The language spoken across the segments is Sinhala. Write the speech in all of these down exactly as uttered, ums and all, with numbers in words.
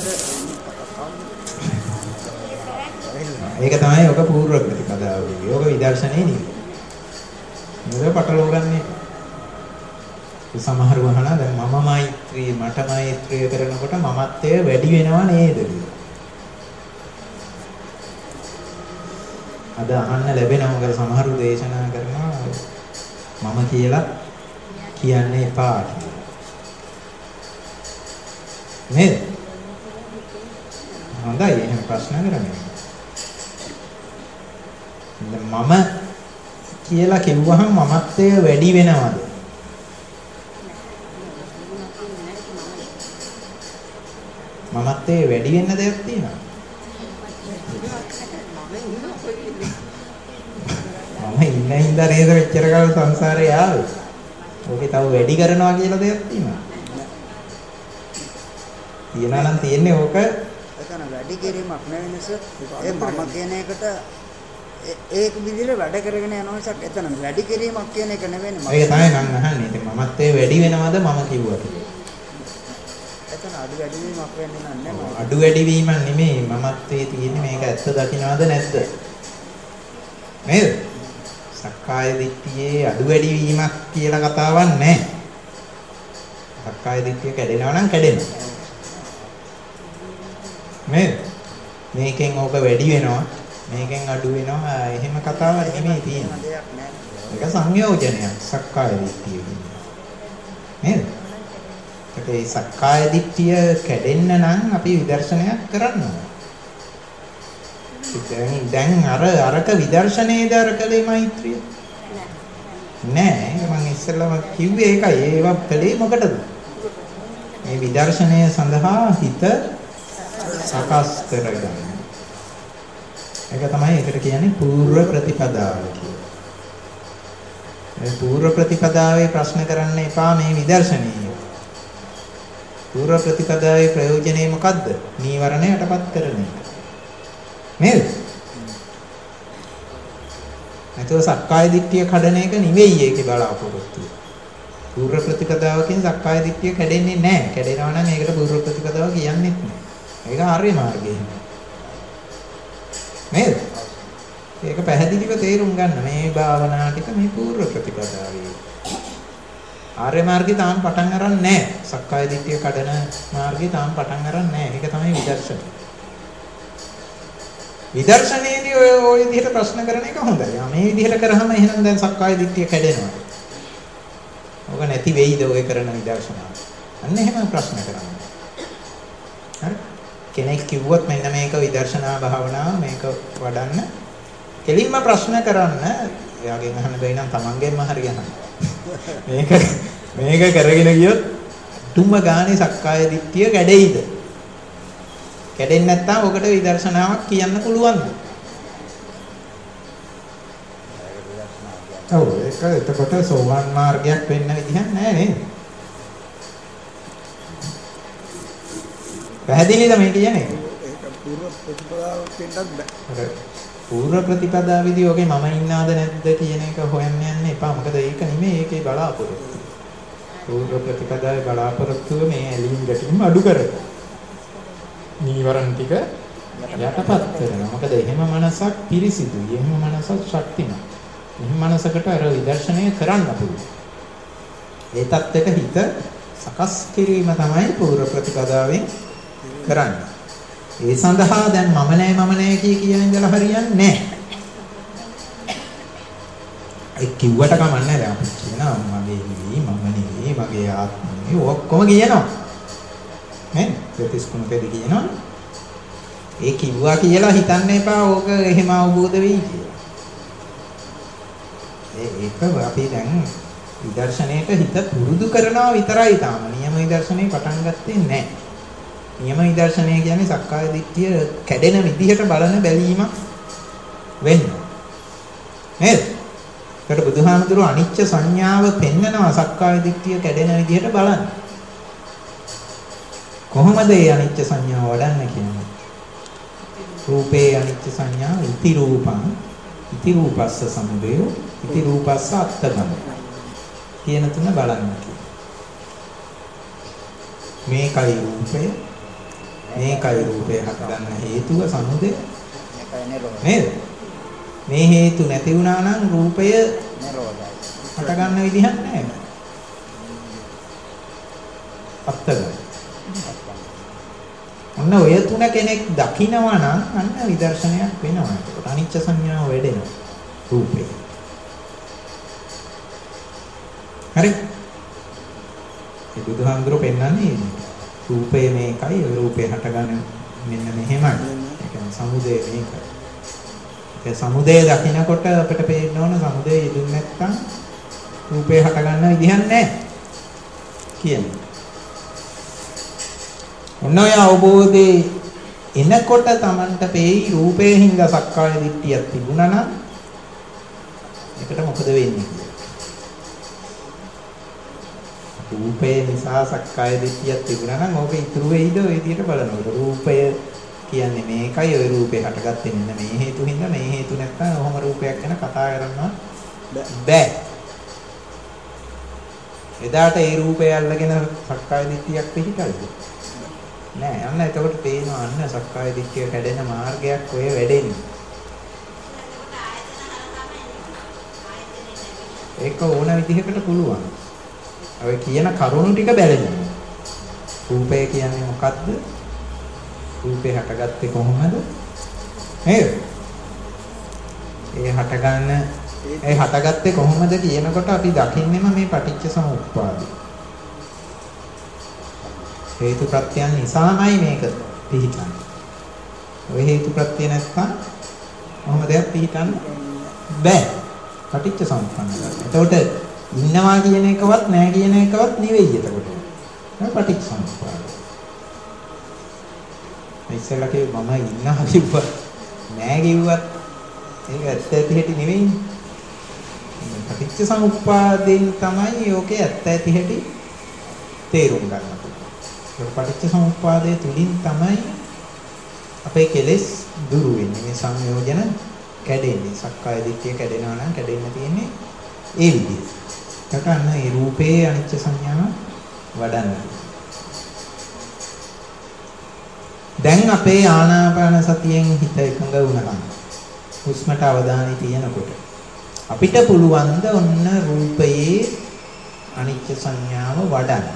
ඒක තමයි ඔක පූර්ව ප්‍රතිපදාව කියන්නේ. ඔක විදර්ශනේ නෙවෙයි. මේක පටලව ගන්න. සමහර වහන දැන් මම මෛත්‍රී මට මෛත්‍රිය කරනකොට මමත්වය වැඩි වෙනව නේද කියලා. අද අහන්න ලැබෙනවා මොකද සමහරු දේශනා කරනවා මම කියලා කියන්න එපා කියලා. නේද? හොඳයි එහෙනම් ප්‍රශ්න කරන්නේ. මම කියලා කිව්වහම මමත්වය වැඩි වෙනවද? මමත්වයේ වැඩි වෙන්න දෙයක් තියෙනවා. මම ඉන්න හින්දා නේද මෙච්චර කාල සංසාරේ ආවේ. ඕකේ තව වැඩි කරනවා කියලා දෙයක් තියෙනවා. තියනවා නම් තියෙන්නේ ඕක. එතන වැඩි කිරීමක් නෙවෙයි නේද? ඒ මම කියන එකට ඒක විදිහට වැඩ කරගෙන යනවා මිසක් එතන වැඩි කිරීමක් කියන එක නෙවෙයි. ඒක තමයි මම අහන්නේ. ඉතින් මමත්වයේ වැඩි වෙනවද මම කිව්වට? එතන අඩු වැඩි වීමක් වෙන්නේ නැහැ. අඩු වැඩි වීමක් නෙමෙයි මමත්වයේ තියෙන්නේ මේක ඇත්ත දකින්නවද නැද්ද? නේද? සක්කාය දිට්ඨියේ අඩු වැඩි වීමක් කියලා කතාවක් නැහැ. සක්කාය දිට්ඨිය කැඩෙනවා නම් කැඩෙනවා. නේද? මේකෙන් ඕක වැඩි වෙනවා මේකෙන් අඩු වෙනවා එහෙම කතාවක් නෙමෙයි තියෙන්නේ. ඒක සංයෝජනයක් සක්කාය දිට්ඨිය කියන්නේ. නේද? ඒ සක්කාය දිට්ඨිය කැඩෙන්න නම් අපි විදර්ශනයක් කරන්න ඕනේ. දැන් දැන් අර අරක විදර්ශනයේද අර කලේ මෛත්‍රිය? නෑ මම ඉස්සෙල්ලාම කිව්වේ ඒකයි. ඒවා කලේ මොකටද? මේ විදර්ශනය සඳහා හිත සකස් කරගන්න. ඒක තමයි ඒකට කියන්නේ පූර්ව ප්‍රතිපදාව කියලා. මේ පූර්ව ප්‍රතිපදාවේ ප්‍රශ්න කරන්න එපා මේ විදර්ශනයේ. පූර්ව ප්‍රතිපදාවේ ප්‍රයෝජනේ මොකද්ද? නීවරණය යටපත් කරන එක. නේද? නැතෝ සක්කාය දිට්ඨිය කඩන එක නෙවෙයි ඒකේ බලාපොරොත්තුව. පූර්ව ප්‍රතිපදාවකින් සක්කාය දිට්ඨිය කැඩෙන්නේ නැහැ. කැඩෙනවා නම් ඒකට පූර්ව ප්‍රතිපදාව කියන්නේත් නැහැ. ඒක ආර්ය මාර්ගය. නේද? ඒක පැහැදිලිව තේරුම් ගන්න මේ භාවනා ටික මේ පූර්ව ප්‍රතිපදාවේ. ආර්ය මාර්ගය තාම පටන් අරන් නැහැ. සක්කාය දිට්ඨිය කඩන මාර්ගය තාම පටන් අරන් නැහැ. ඒක තමයි විදර්ශනය. විදර්ශනයේදී ඔය ඔය විදිහට ප්‍රශ්න කරන එක හොඳයි. මේ විදිහට කරාම එහෙනම් දැන් සක්කාය දිට්ඨිය කැඩෙනවා. ඔක නැති වෙයිද ඔය කරන විදර්ශනාව? අන්න එහෙම ප්‍රශ්න කරන්න. හරි? කෙනෙක් කිව්වොත් මෙන්න මේක විදර්ශනා භාවනාව මේක වඩන්න කෙලින්ම ප්‍රශ්න කරන්න. එයාගෙන් අහන්න බැරි නම් තමන්ගෙන්ම හරියන්න. මේක මේක කරගෙන ගියොත් තුම්ම ගානේ සක්කාය දිට්ඨිය කැඩෙයිද? කැඩෙන්නේ නැත්නම් ඔකට විදර්ශනාවක් කියන්න පුළුවන්ද? ඔව් ඒක එතකොට සෝවාන් මාර්ගයක් වෙන්න විදිහක් නැහැ නේද? පැහැදිලිද මේ කියන්නේ? ඒක පූර්ව ප්‍රතිපදාවක් වෙන්නත් බෑ. පූර්ව ප්‍රතිපදාවේදී ඔගේ මම ඉන්නාද නැද්ද කියන එක හොයන්න යන්න එපා. මොකද ඒක නෙමෙයි ඒකේ බලාපොරොත්තුව. පූර්ව ප්‍රතිපදාවේ බලාපොරොත්තුව මේ ඇලීම් ගැටීම් අඩු කරගන්න. නීවරණ ටික යටපත් කරනවා. මොකද එහෙම මනසක් පිරිසිදුයි. එහෙම මනසක් ශක්තිමත්. එහෙම මනසකට අර විදර්ශනය කරන්න පුළුවන්. ඒ தත්ත්වයට හිත සකස් කිරීම තමයි පූර්ව ප්‍රතිපදාවෙන් කරන්නේ. ඒ සඳහා දැන් මම නෑ මම නෑ කිය කියන ඉඳලා හරියන්නේ නෑ. ඒ කිව්වට කමන්නේ නැහැ. අපි කියනවා මගේ නෙවෙයි මම නෙවෙයි මගේ ආත්මය නෙවෙයි ඔක්කොම කියනවා. නේ? ප්‍රතිස්කුණකදී කියනවා. ඒ කිව්වා කියලා හිතන්න එපා ඕක එහෙම අවබෝධ වෙයි කියලා. ඒ ඒක අපි දැන් විදර්ශනයේට හිත පුරුදු කරනවා විතරයි තාම. නියම විදර්ශනේ පටන් ගත්තේ නැහැ. නියම විදර්ශනය කියන්නේ සක්කාය දිට්ඨිය කැඩෙන විදිහට බලන බැලීමක් වෙන්න. නේද? ඒකට බුදුහාමුදුරුවෝ අනිච්ච සංඥාව පෙන්නනවා සක්කාය දිට්ඨිය කැඩෙන විදිහට බලන්න. කොහොමද මේ අනිච්ච සංඥාව වඩන්න කියන්නේ? රූපේ අනිච්ච සංඥා ඉති රූපං ඉති රූපස්ස සමුදය ඉති රූපස්ස අත්තගම කියන තුන බලන්න. මේකයි රූපය මේකයි රූපේ හටගන්න හේතුව සමුදය. මේකයි නිරෝධය. නේද? මේ හේතු නැති වුණා නම් රූපය නිරෝධයි. හටගන්න විදිහක් නැහැ. අත්තග. ඔන්න ඔය තුන කෙනෙක් දකිනවා නම් අන්න විදර්ශනයක් වෙනවා. ඒකට අනිච්ච සංඥාව වැඩෙනවා රූපේ. හරි. ඒ බුදුහාමුදුරුවෝ පෙන්නන්නේ රූපය මේකයි, ඔය රූපේ හටගන්න මෙන්න මෙහෙමයි. ඒ කියන්නේ සමුදය මේකයි. ඒ සමුදය දකිනකොට අපිට පේන්න ඕන සමුදය යෙදුන්නේ නැත්නම් රූපේ හටගන්න විදිහක් නැහැ කියන්නේ. ඔන්න ඔය අවබෝධයේ එනකොට Tamanට පේයි රූපේ හින්දා සක්කාය දිට්ඨියක් තිබුණා නම් ඒකට මොකද වෙන්නේ? රූපේ නිසා සක්කාය දිට්ඨියක් තිබුණා නම් ඕක ඉතුරු වෙයිද ඔය විදිහට බලනකොට රූපය කියන්නේ මේකයි ඔය රූපේ හටගත්තේ මෙන්න මේ හේතු හින්දා මේ හේතු නැත්නම් ඔහොම රූපයක් ගැන කතා කරන්න බෑ. එදාට ඒ රූපය අල්ලගෙන සක්කාය දිට්ඨියක් පිළිකල්ද? නෑ. අන්න එතකොට පේනවා අන්න සක්කාය දිට්ඨිය කැඩෙන මාර්ගයක් ඔය වැඩෙන්නේ. ඒක ඕන විදිහකට පුළුවන්. ඔය කියන කරුණු ටික බැලෙනවා. රූපය කියන්නේ මොකද්ද? රූපේ හටගත්තේ කොහොමද? නේද? ඒ හටගන්න ඒ හටගත්තේ කොහොමද කියනකොට අපි දකින්නෙම මේ පටිච්ච සමුප්පාදය. හේතු ප්‍රත්‍යයන් නිසාමයි මේක පිහිටන්නේ. ඔය හේතු ප්‍රත්‍ය නැත්නම් මොහොම දෙයක් පිහිටන්න බෑ. පටිච්ච සමුප්පන්නයි. එතකොට ඉන්නවා කියන එකවත් නැහැ කියන එකවත් නෙවෙයි එතකොට. ඒක පටිච්ච සමුප්පාදය. ඉස්සෙල්ලා කිව්ව මම ඉන්නවා කිව්වා නැහැ කිව්වත් ඒක ඇත්ත ඇති හැටි නෙවෙයි. පටිච්ච සමුප්පාදයෙන් තමයි ඕකේ ඇත්ත ඇති හැටි තේරුම් ගන්න පුළුවන්. ඒක පටිච්ච සමුප්පාදයේ තුලින් තමයි අපේ කෙලෙස් දුරු වෙන්නේ. මේ සංයෝජන කැඩෙන්නේ. සක්කාය දිට්ඨිය කැඩෙනවා නම් කැඩෙන්න තියෙන්නේ ඒ විදිහට. ඒකට අන්න ඒ රූපේ අනිච්ච සංඥාව වඩන්න. දැන් අපේ ආනාපාන සතියෙන් හිත එකඟ වුණා. හුස්මට අවධානය තියනකොට අපිට පුළුවන් ද ඔන්න රූපයේ අනිච්ච සංඥාව වඩන්න.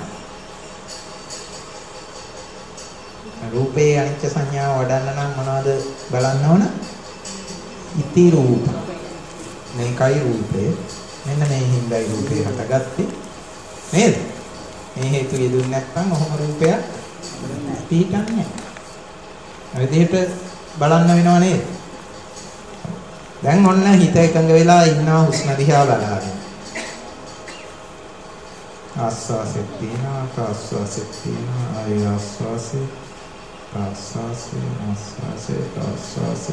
රූපයේ අනිච්ච සංඥාව වඩන්න නම් මොනවද බලන්න ඕන? ඉති රූප. මේකයි රූපය. මෙන්න මේ හිඳයි රූපේ හටගත්තේ. නේද? මේ හේතු යෙදුන්නේ නැත්නම් ඔහොම රූපයක් පිටින්නේ නැහැ. ඒ විදිහට බලන්න වෙනව නේද? දැන් ඔන්න හිත එකඟ වෙලා ඉන්නවා හුස්ම දිහා බලාගෙන. ආස්වාසෙත් තියෙනවා, ප්‍රාස්වාසෙත් තියෙනවා, ආය ආස්වාසෙ, ප්‍රාස්වාසෙ, ආස්වාසෙ, ප්‍රාස්වාසෙ.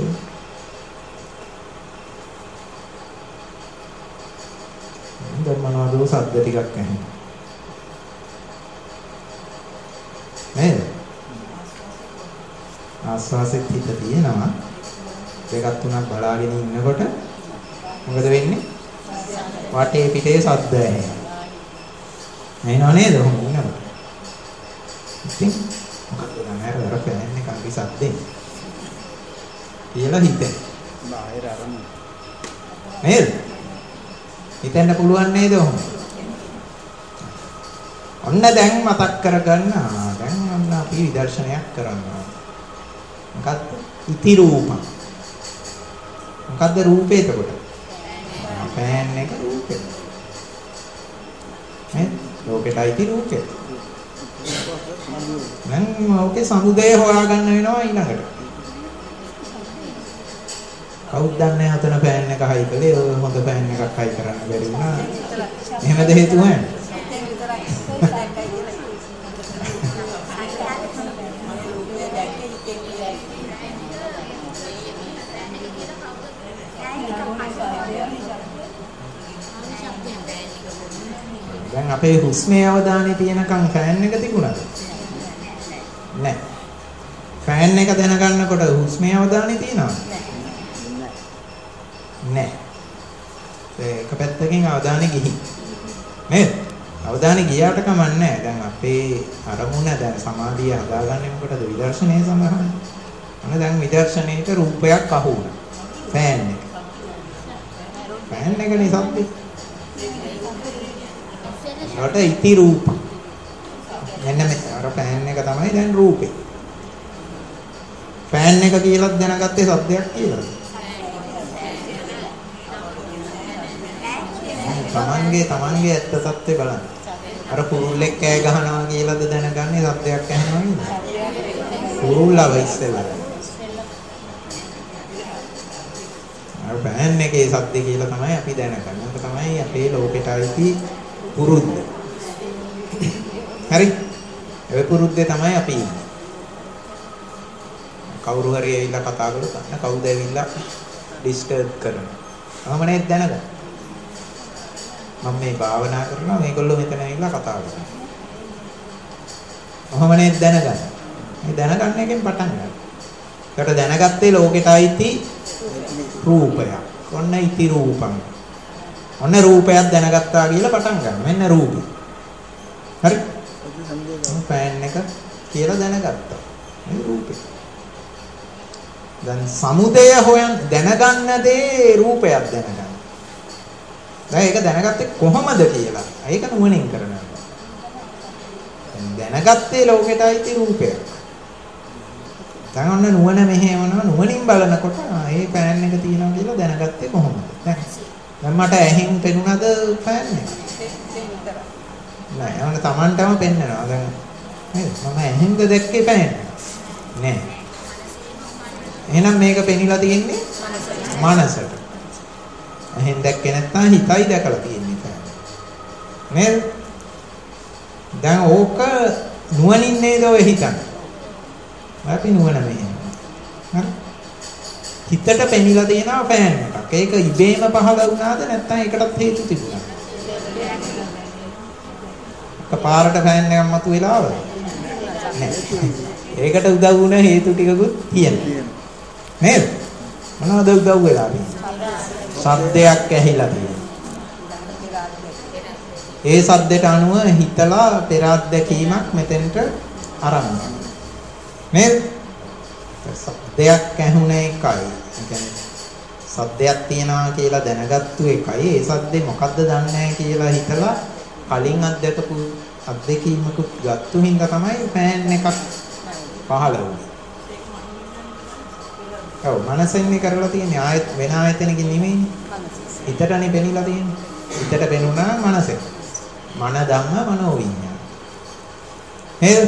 දැන් මොනවද සද්ද ටිකක් ඇහෙනවා. නේද? ආස්වාසෙත් හිත තියෙනවා. දෙකක් තුනක් බලාගෙන ඉන්නකොට මොකද වෙන්නේ? වටේ පිටේ සද්ද ඇහෙනවා. ඇහෙනව නේද? ඔහොම ඉන්නකොට. ඉතින් මොකද නෑර අර ෆෑන් එක අපි සද්දෙන් කියලා හිතේ. බාහිර අරමුණ. නේද? හිතන්න පුළුවන් නේද ඔහොම? ඔන්න දැන් මතක් කරගන්න. දැන් ඔන්න අපි විදර්ශනයක් කරනවා. මොකක්ද? ඉති රූප. මොකද්ද රූපේ එතකොට? ෆෑන් එක රූපේ. නේ? ලෝකෙටයි ඉති රූපේ. මම ඕකේ සමුදය හොයාගන්න වෙනවා ඊළඟට. කවුද දන්නේ හතන ෆෑන් එක හයි කළේ? ඔය හොඳ ෆෑන් එකක් හයි කරන්න බැරි වුණා. එහෙමද හේතුව නැහැ? දැන් අපේ හුස්මේ අවධානය තියෙනකන් ෆෑන් එක තිබුණාද? නැහැ. ෆෑන් එක දැනගන්නකොට හුස්මේ අවධානය තියෙනවද? නැහැ. ඒක පැත්තකින් අවධානය ගිහින්. නේද? අවධානය ගියාට කමන්නේ නැහැ. දැන් අපේ අරමුණ දැන් සමාධිය හදාගන්නේ මොකටද? විදර්ශනය සඳහා. අනේ දැන් විදර්ශනයේට රූපයක් අහු වුණා. ෆෑන් එක. ෆෑන් එක නිසාප්පේ. රට ඉති රූප. මෙන්න මේ අර ෆෑන් එක තමයි දැන් රූපේ. ෆෑන් එක කියලා දැනගත්තේ සද්දයක් කියලාද? තමන්ගේ තමන්ගේ ඇත්ත සත්‍ය බලන්න. අර කුරුල්ලෙක් කෑ ගහනවා කියලාද දැනගන්නේ සද්දයක් ඇහෙනවා නේද? කුරුල්ලව ඉස්සෙල්ලා. අර ෆෑන් එකේ සද්ද කියලා තමයි අපි දැනගන්නේ. ඒක තමයි අපේ ලෝකෙට ආйти පුරුද්ද. හරි? ඒ පුරුද්දේ තමයි අපි ඉන්නේ. කවුරු හරි ඇවිල්ලා කතා කරලා ගන්න කවුද ඇවිල්ලා ඩිස්ටර්බ් කරනවා. මම නේද දැනගන්නේ. මම මේ භාවනා කරනවා මේගොල්ලෝ මෙතන ඇවිල්ලා කතා කරනවා. ඔහොම නේද දැනගන්න. මේ දැනගන්න එකෙන් පටන් ගන්න. ඒකට දැනගත්තේ ලෝකෙට ආйти රූපයක්. ඔන්න ඉති රූපං. ඔන්න රූපයක් දැනගත්තා කියලා පටන් ගන්න. මෙන්න රූපය. හරි? ෆෑන් එක කියලා දැනගත්තා. මේ රූපේ. දැන් සමුදය හොයන් දැනගන්න දේ රූපයක් දැනගන්න. දැන් ඒක දැනගත්තේ කොහොමද කියලා. ඒක නුවණින් කරනවා. දැන් දැනගත්තේ ලෝකෙට ආйти රූපයක්. දැන් ඔන්න නුවණ මෙහෙවනවා නුවණින් බලනකොට මේ ෆෑන් එක තියෙනවා කියලා දැනගත්තේ කොහොමද? දැන් දැන් මට ඇහෙන් පෙනුනද ෆෑන් එක? නෑ, යවන Tamanටම පෙන්නනවා. දැන් නේද? මම ඇහෙන්ද දැක්කේ ෆෑන් එක? නෑ. එහෙනම් මේක පෙනිලා තියෙන්නේ මනසට. එහෙන් දැක්කේ නැත්නම් හිතයි දැකලා තියෙන්නේ ෆෑන්. නේද? දැන් ඕක නුවණින් නේද ඔය හිතන්නේ. අපි නුවණ මෙහෙම. හරි? හිතට පෙනිලා තියෙනවා ෆෑන් එකක්. ඒක ඉබේම පහළ වුණාද නැත්නම් ඒකටත් හේතු තිබුණාද? එකපාරට ෆෑන් එකක් මතුවලා ආවද? නෑ. ඒකට උදව් වුණ හේතු ටිකකුත් තියෙනවා. නේද? මොනවද උදව් වෙලා තියෙන්නේ? සද්දයක් ඇහිලා තියෙනවා. ඒ සද්දයට අනුව හිතලා පෙර අත්දැකීමක් මෙතෙන්ට අරන් යනවා. නේද? සද්දයක් ඇහුණ එකයි. ඒ කියන්නේ සද්දයක් තියනවා කියලා දැනගත්තු එකයි. ඒ සද්දේ මොකද්ද දන්නේ නැහැ කියලා හිතලා කලින් අත්දැකපු අත්දැකීමකුත් ගත්තු හින්දා තමයි ෆෑන් එකක් පහළ වුනේ. ඔව් මනසෙන්නේ කරලා තියෙන්නේ ආයත වෙන ආයතනකින් නෙමෙයි. හිතටනේ පෙනිලා තියෙන්නේ. හිතට පෙනුණා මනසෙන්. මන ධම්ම මනෝ විඤ්ඤාණ. නේද?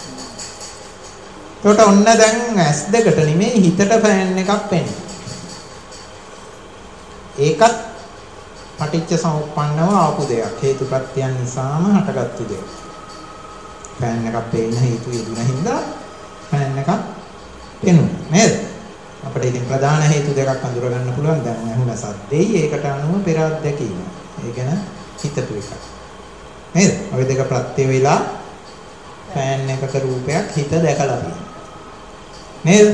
ඒකට ඔන්න දැන් ඇස් දෙකට නෙමෙයි හිතට ෆෑන් එකක් පෙන්නේ. ඒකත් පටිච්ච සමුප්පන්නව ආපු දෙයක්. හේතුප්‍රත්‍යයන් නිසාම හටගත්තු දෙයක්. ෆෑන් එකක් පෙන්න හේතු යෙදුන හින්දා ෆෑන් එකක් පෙනුණා. නේද? අපිට ඉතින් ප්‍රධාන හේතු දෙකක් අඳුර ගන්න පුළුවන්. දැන් ඇහුණ සද්දෙයි ඒකට අනුව පෙර අත්දැකීම. ඒ ගැන හිතපු එක. නේද? ඔය දෙක ප්‍රත්‍ය වේලා ෆෑන් එකක රූපයක් හිත දැකලා තියෙනවා. නේද?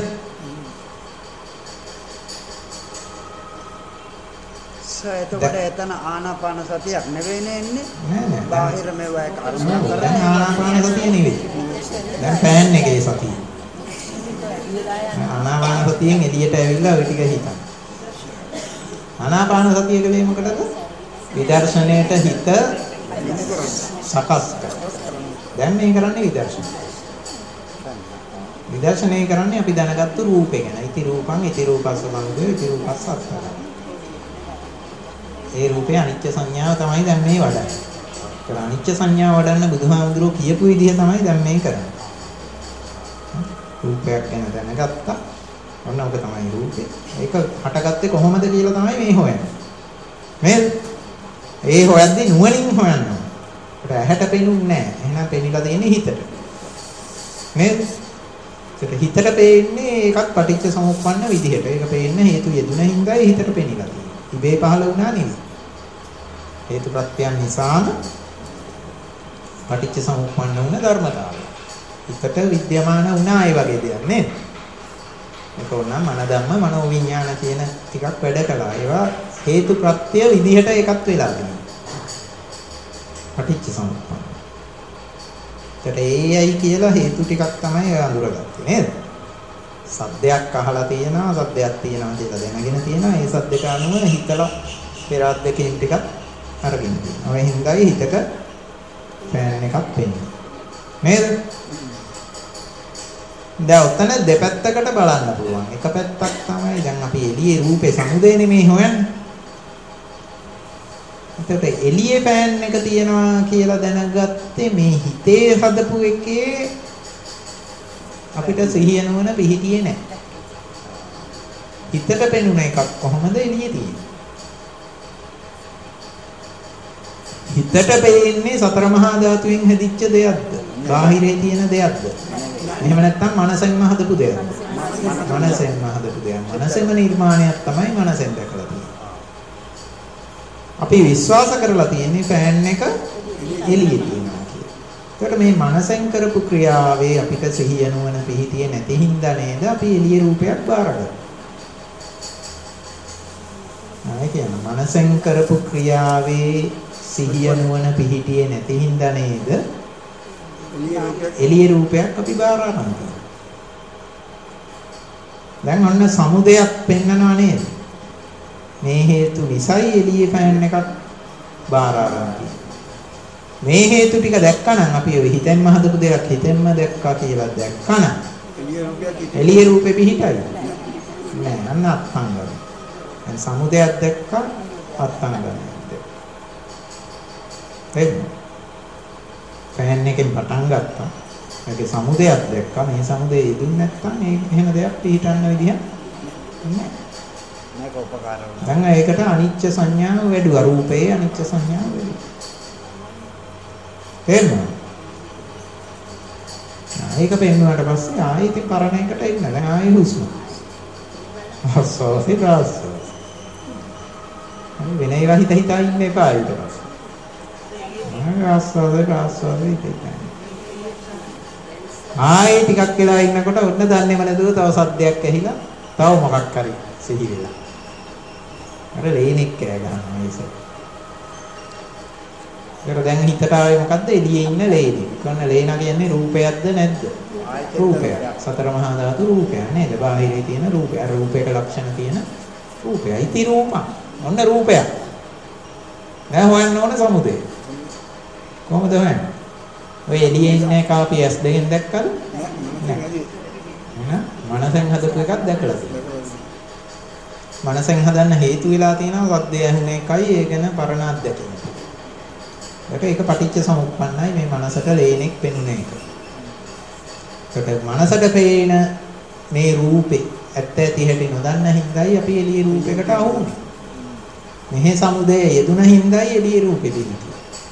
එතකොට එතන ආනාපාන සතියක් නෙවෙයිනේ ඉන්නේ. නෑ නෑ. බාහිර මේවා එක අරමුණු කරලා දැන් ආනාපාන සතිය නෙවෙයි. දැන් ෆෑන් එකේ සතිය. ආනාපාන සතියෙන් එළියට ඇවිල්ලා ওই ටික හිතන්න. ආනාපාන සතිය කලේ මොකටද? විදර්ශනයට හිත සකස් කර. දැන් මේ කරන්නේ විදර්ශනය. විදර්ශනය කරන්නේ අපි දැනගත්තු රූපේ ගැන. ඉති රූපං ඉති රූපස්ස බංගය ඉති රූපස්ස අත්තර. ඒ රූපේ අනිත්‍ය සංඥාව තමයි දැන් මේ වඩන්නේ. ඒක අනිත්‍ය සංඥාව වඩන්න බුදුහාමුදුරුවෝ කියපු විදිහ තමයි දැන් මේ කරන්නේ. රූපයක් ගැන දැනගත්තා. ඔන්න ඔක තමයි රූපේ. ඒක හටගත්තේ කොහොමද කියලා තමයි මේ හොයන්නේ. නේද? ඒ හොයද්දී නුවණින් හොයනවා. ඒකට ඇහැට පෙනුන්නේ නැහැ. එහෙනම් පෙනිලා තියෙන්නේ හිතට. නේද? ඒක හිතට පෙන්නේ ඒකත් පටිච්ච සමුප්පන්න විදිහට. ඒක පෙන්නේ හේතු යෙදුන හින්දායි හිතට පෙනිලා තියෙන්නේ. ඉබේ පහළ වුණා නෙවෙයි. හේතුප්‍රත්‍යයන් නිසාම පටිච්ච සමුප්පන්න වුණ ධර්මතාවය. හිතට විද්‍යමාන වුණා ඒ වගේ දෙයක් නේද? ඒක ඕනනම් මන ධම්ම මනෝ විඥාන කියන ටිකක් වැඩ කළා. ඒවා හේතුප්‍රත්‍ය විදිහට ඒකත් වෙලා තියෙනවා. පටිච්ච සමුප්පන්න. ඒකට ඒයි කියලා හේතු ටිකක් තමයි ඔය අඳුරගත්තේ නේද? සද්දයක් අහලා තියෙනවා, සද්දයක් තියෙනවා කියලා දැනගෙන තියෙනවා. ඒ සද්දට අනුව හිතලා පෙරාත් දෙකකින් ටිකක් අරගෙන තියෙනවා. ඔය හින්දායි හිතට ෆෑන් එකක් වෙන්නේ. නේද? දැන් ඔතන දෙපැත්තකට බලන්න පුළුවන්. එක පැත්තක් තමයි දැන් අපි එළියේ රූපේ සමුදේනේ මේ හොයන්නේ. එතකොට එළියේ ෆෑන් එක තියනවා කියලා දැනගත්තේ මේ හිතේ හදපු එකේ අපිට සිහිය නොවන පිහිටියේ නැහැ. හිතට පෙනුන එකක් කොහොමද එළියේ තියෙන්නේ? හිතට පෙන්නේ සතර මහා ධාතුවෙන් හැදිච්ච දෙයක්ද? බාහිරේ තියෙන දෙයක්ද? එහෙම නැත්නම් මනසෙන්ම හදපු දෙයක්ද? මනසෙන්ම හදපු දෙයක්. මනසෙම නිර්මාණයක් තමයි මනසෙන් දැකලා තියෙන්නේ. අපි විශ්වාස කරලා තියෙන්නේ ෆෑන් එක එළියේ තියෙනවා කියලා. ඒකට මේ මනසෙන් කරපු ක්‍රියාවේ අපිට සිහිය නුවණ පිහිටියේ නැති හින්දා නේද අපි එළියේ රූපයක් බාරගන්නේ. ආයි කියන මනසෙන් කරපු ක්‍රියාවේ සිහිය නුවණ පිහිටියේ නැති හින්දා නේද එළියේ රූපයක් අපි බාර ගන්නවා. දැන් ඔන්න සමුදයක් පෙන්නනවා නේද? මේ හේතු නිසායි එළියේ ෆෑන් එකක් බාර ගන්නවා. මේ හේතු ටික දැක්කනම් අපි ඔය හිතෙන්ම හදපු දෙයක් හිතෙන්ම දැක්කා කියලා දැක්කනම් එළියේ රූපේ පිහිටයි. නෑ අන්න අත්ංගම. දැන් සමුදයක් දැක්කා අත්ංගම. එහෙනම් ෆෑන් එකෙන් පටන් ගත්තා. ඒකේ සමුදයක් දැක්කා. මේ සමුදේ යෙදුන්නේ නැත්නම් මේ එහෙම දෙයක් පිහිටන්න විදිහ නෑ. මේක උපකාර වුණා. දැන් ඒකට අනිච්ච සංඥාව වැඩුවා. රූපේ අනිච්ච සංඥාව වැඩි. එහෙම. ඒක පෙන්වුවාට පස්සේ ආයෙ ඉතින් පරණ එකට එන්න. දැන් ආයෙ හුස්ම. ආස්වාසේ ප්‍රාස්වාස. අනේ වෙන ඒවා හිත හිතා ඉන්න එපා ඊට පස්සේ. ආස්වාසේ ප්‍රාස්වාසේ හිතේ. ආයෙ ටිකක් වෙලා ඉන්නකොට ඔන්න දන්නේම නැතුව තව සද්දයක් ඇහිලා තව මොකක් හරි සිහි වෙලා. අර ලේනෙක් කෑ ගන්නවා ඒසෙ. ඒක දැන් හිතට ආවේ මොකද්ද? එළියේ ඉන්න ලේනි. කන්න ලේනා කියන්නේ රූපයක්ද නැද්ද? රූපයක්. සතර මහා ධාතු රූපයක් නේද? බාහිරේ තියෙන රූපය. අර රූපයක ලක්ෂණ තියෙන රූපය. ඉති රූප. ඔන්න රූපයක්. දැන් හොයන්න ඕන සමුදේ. කොහොමද හොයන්නේ? ඔය එළියේ ඉන්න එක අපි ඇස් දෙකෙන් දැක්කද? නැහැ. මනසෙන් හදපු එකක් දැකලා තියෙනවා. මනසෙන් හදන්න හේතු වෙලා තියෙනවා වද්දේ ඇහුන එකයි ඒ ගැන පරණ අත්දැකීම. ඒක ඒක පටිච්ච සමුප්පන්නයි මේ මනසට ලේනෙක් පෙනුන එක. ඒකට මනසට පේන මේ රූපේ ඇත්ත ඇති හැටි නොදන්න හින්දායි අපි එළියේ රූපයකට අහුන්නේ. මෙහි සමුදය යෙදුන හින්දායි එළියේ රූපෙ දෙන්නේ.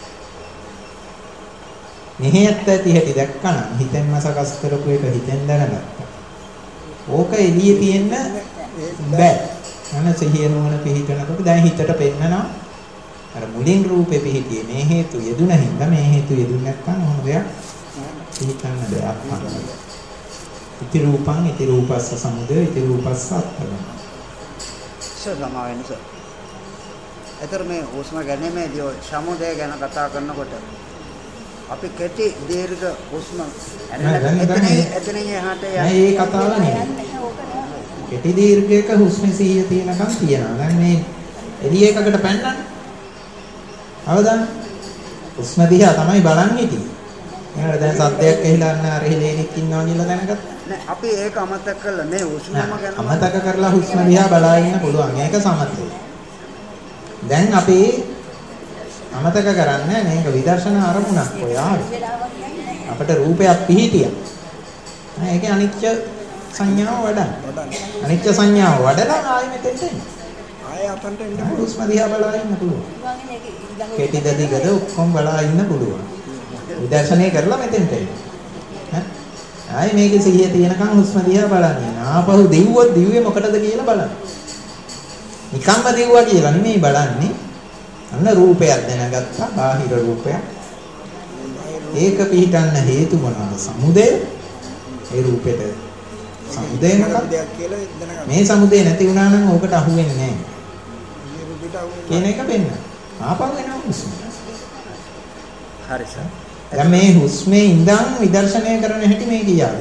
මෙහි ඇත්ත ඇති හැටි දැක්කනම් හිතෙන්ම සකස් කරපු එක හිතෙන් දැනගත්තා. ඕක එළියේ තියෙන්න බෑ. අන සිහිය නුවණ පිහිටනකොට දැන් හිතට පෙන්නනවා අර මුලින් රූපේ පිහිටියේ මේ හේතු යෙදුන හින්දා මේ හේතු යෙදුන්නේ නැත්නම් මොන දෙයක් පිහිටන්න දෙයක් නැහැ. ඉති රූපං ඉති රූපස්ස සමුදය ඉති රූපස්ස අත්ථං. සදමාවෙනස. ඒතර මේ උස්ම ගැනීමේදී සමුදය ගැන කතා කරනකොට අපි කෙටි දීර්ඝ උස්ම එතන එතන යහට මේ කතාව නෙමෙයි. කෙටි දීර්ඝයක හුස්ම සිහිය තියෙනකම් තියනවා. දැන් මේ එළිය එකකට පැන්නන්නේ. අවදාන. හුස්ම දිහා තමයි බලන් හිටියේ. එහෙනම් දැන් සද්දයක් ඇහිලා අන්න අර හිලේනික් ඉන්නවා කියලා දැනගත්තා. නෑ අපි ඒක අමතක කළා නේ හුස්මම ගැන. අමතක කරලා හුස්ම දිහා බලා ඉන්න පුළුවන්. මේක සමතේ. දැන් අපි අමතක කරන්නේ මේක විදර්ශනා අරමුණක් ඔය ආවේ. අපිට රූපයක් පිහිටියා. ඒකේ අනිච්ච සංඥාව වඩන්න. අනිච්ච සංඥාව වඩලා ආයෙ මෙතෙන්ට එන්න. ආයෙ අතන්ට එන්න. හුස්ම දිහා බලා ඉන්න පුළුවන්. කෙටි දදිගද ඔක්කොම බලා ඉන්න පුළුවන්. විදර්ශනය කරලා මෙතෙන්ට එන්න. ඈ ආයෙ මේකේ සිහිය තියෙනකන් හුස්ම දිහා බලන්න. ආපහු දෙව්වොත් දිව්වේ මොකටද කියලා බලන්න. නිකම්ම දෙව්වා කියලා නෙමෙයි බලන්නේ. අන්න රූපයක් දැනගත්තා බාහිර රූපයක්. ඒක පිහිටන්න හේතු මොනවාද? සමුදය. ඒ රූපෙට සමුදය මොකක්ද කියලා මේ සමුදය නැති වුණා නම් ඕකට අහු වෙන්නේ නැහැ. කියන එක වෙන්න. ආපහු එනවා හුස්ම. හරි සර්. දැන් මේ හුස්මේ ඉඳන් විදර්ශනය කරන හැටි මේ කියාද?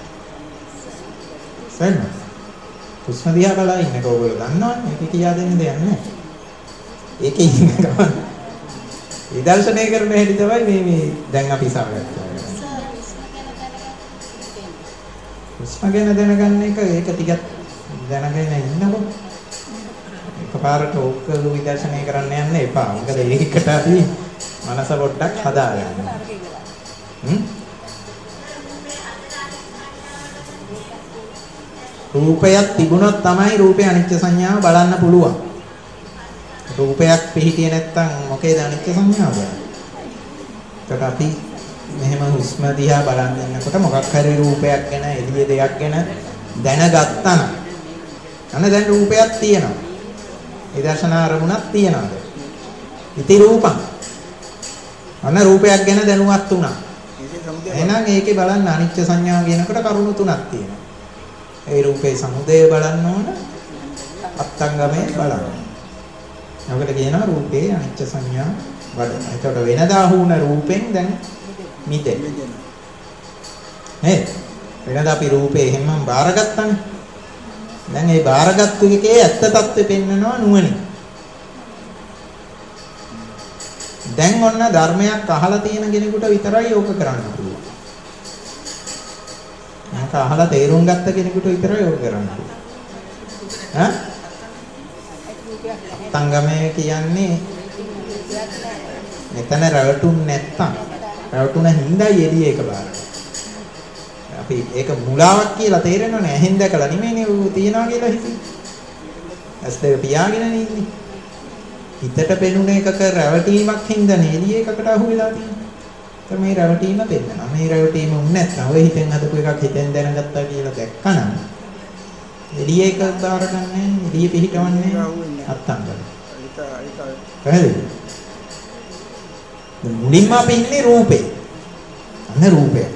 සර්. හුස්ම දිහා බලලා ඉන්නක ඔයගොල්ලෝ දන්නවනේ. මේක කියා දෙන්න දෙයක් නැහැ. ඒකේ ඉන්න ගමන් විදර්ශනය කරන හැටි තමයි මේ මේ දැන් අපි සාකච්ඡා කරන්නේ. හුස්ම ගැන දැනගන්න එක ඒක ටිකක් දැනගෙන ඉන්නකො. එකපාරට ඕක විදර්ශනය කරන්න යන්න එපා. මොකද ඒකට අපි මනස පොඩ්ඩක් හදාගන්න. හ්ම් රූපයක් තිබුණොත් තමයි රූපේ අනිත්‍ය සංඥාව බලන්න පුළුවන්. රූපයක් පිහිටියේ නැත්තම් මොකේද අනිත්‍ය සංඥාව? ඒකට අපි මෙහෙම හුස්ම දිහා බලන් ඉන්නකොට මොකක් හරි රූපයක් ගැන එළිය දෙයක් ගැන දැනගත්තා නම් අන්න දැන් රූපයක් තියෙනවා. විදර්ශනා අරමුණක් තියෙනවාද? ඉති රූපං. අන්න රූපයක් ගැන දැනුවත් වුණා. එහෙනම් ඒකේ බලන්න අනිත්‍ය සංඥාව කියනකොට කරුණු තුනක් තියෙනවා. ඒ රූපේ සමුදය බලන්න ඕන, අත්ංගමේ බලන්න. ඔකට කියනවා රූපේ අනිත්‍ය සංඥා වඩන. එතකොට වෙනදා වුණ රූපෙන් දැන් මිදෙන්න. නේද? වෙනදා අපි රූපේ එහෙමම බාරගත්තානේ. දැන් ඒ බාරගත්තු එකේ ඇත්ත తත්වෙ පෙන්නනවා නුවණින්. දැන් ඔන්න ධර්මයක් අහලා තියෙන කෙනෙකුට විතරයි ඕක කරන්න පුළුවන්. මේක අහලා තේරුම් ගත්ත කෙනෙකුට විතරයි ඕක කරන්න පුළුවන්. ඈ? අත්ංගමය කියන්නේ මෙතන රැවටුන් නැත්තම් රැවටුන හිඳයි එළිය එක බාරගන්න. අපි ඒක මුලාවක් කියලා තේරෙනවනේ. ඇහෙන් දැකලා නෙමෙයිනේ ඌ තියනවා කියලා හිතේ. ඇස් දෙක පියාගෙන ඉන්නේ. හිතට පෙනුන එකක රැවටීමක් හින්දානේ එළිය එකකට අහු වෙලා තියෙන්නේ. ඒක මේ රැවටීම පෙන්නනවා. මේ රැවටීම උන්නේ නැත්නම් ඔය හිතෙන් හදපු එකක් හිතෙන් දැනගත්තා කියලා දැක්කනම් එළිය එක බාරගන්නේ එළිය පිහිටවන්නේ අත්තංගල. ඒක ඒක පැහැදිලිද? මුලින්ම අපි ඉන්නේ රූපේ. අන්න රූපය.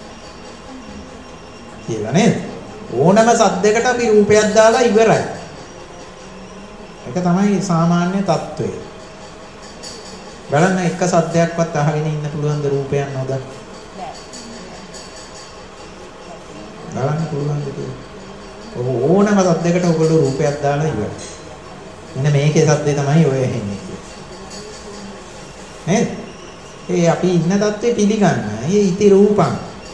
කියලා නේද? ඕනම සද්දයකට අපි රූපයක් දාලා ඉවරයි. ඒක තමයි සාමාන්‍ය తত্ত্বය. බලන්න එක සද්දයක්වත් අහගෙන ඉන්න පුළුවන් ද රූපයක් නොදක්? බලන්න පුළුවන් ද කියලා. ඕනම සද්දයකට ඔයගොල්ලෝ රූපයක් දාලා ඉවරයි. මෙන්න මේකේ සද්දේ තමයි ඔය ඇහෙන්නේ. නේද? ඒ අපි ඉන්න தත්ත්වේ පිළිගන්න. ඒ ඉති රූපං.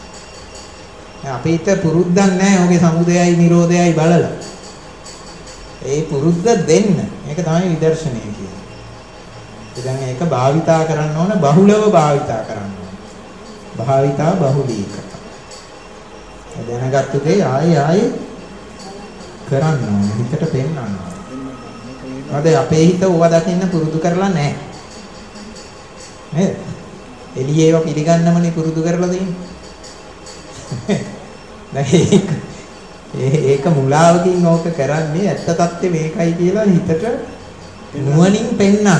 අපිට පුරුද්දක් නැහැ ඔගේ සමුදයයි නිරෝධයයි බලලා. ඒ පුරුද්ද දෙන්න. මේක තමයි විදර්ශනය කියන්නේ. ඉතින් ඒක භාවිතා කරන්න ඕන බහුලව භාවිතා කරන්න ඕන. භාවිතා බහුලීකත. දැනගත්තු දේ ආයේ ආයේ කරන්න ඕන. හිතට පෙන්නන්න ඕන. අද අපේ හිත ඕවා දකින්න පුරුදු කරලා නැහැ. නේද? එළියේ ඒවා පිළිගන්නමනේ පුරුදු කරලා තියෙන්නේ. ඒක ඒක මුලාවකින් ඕක කරන්නේ ඇත්ත తත්ත්වය මේකයි කියලා හිතට නුවණින් පෙන්නන්න.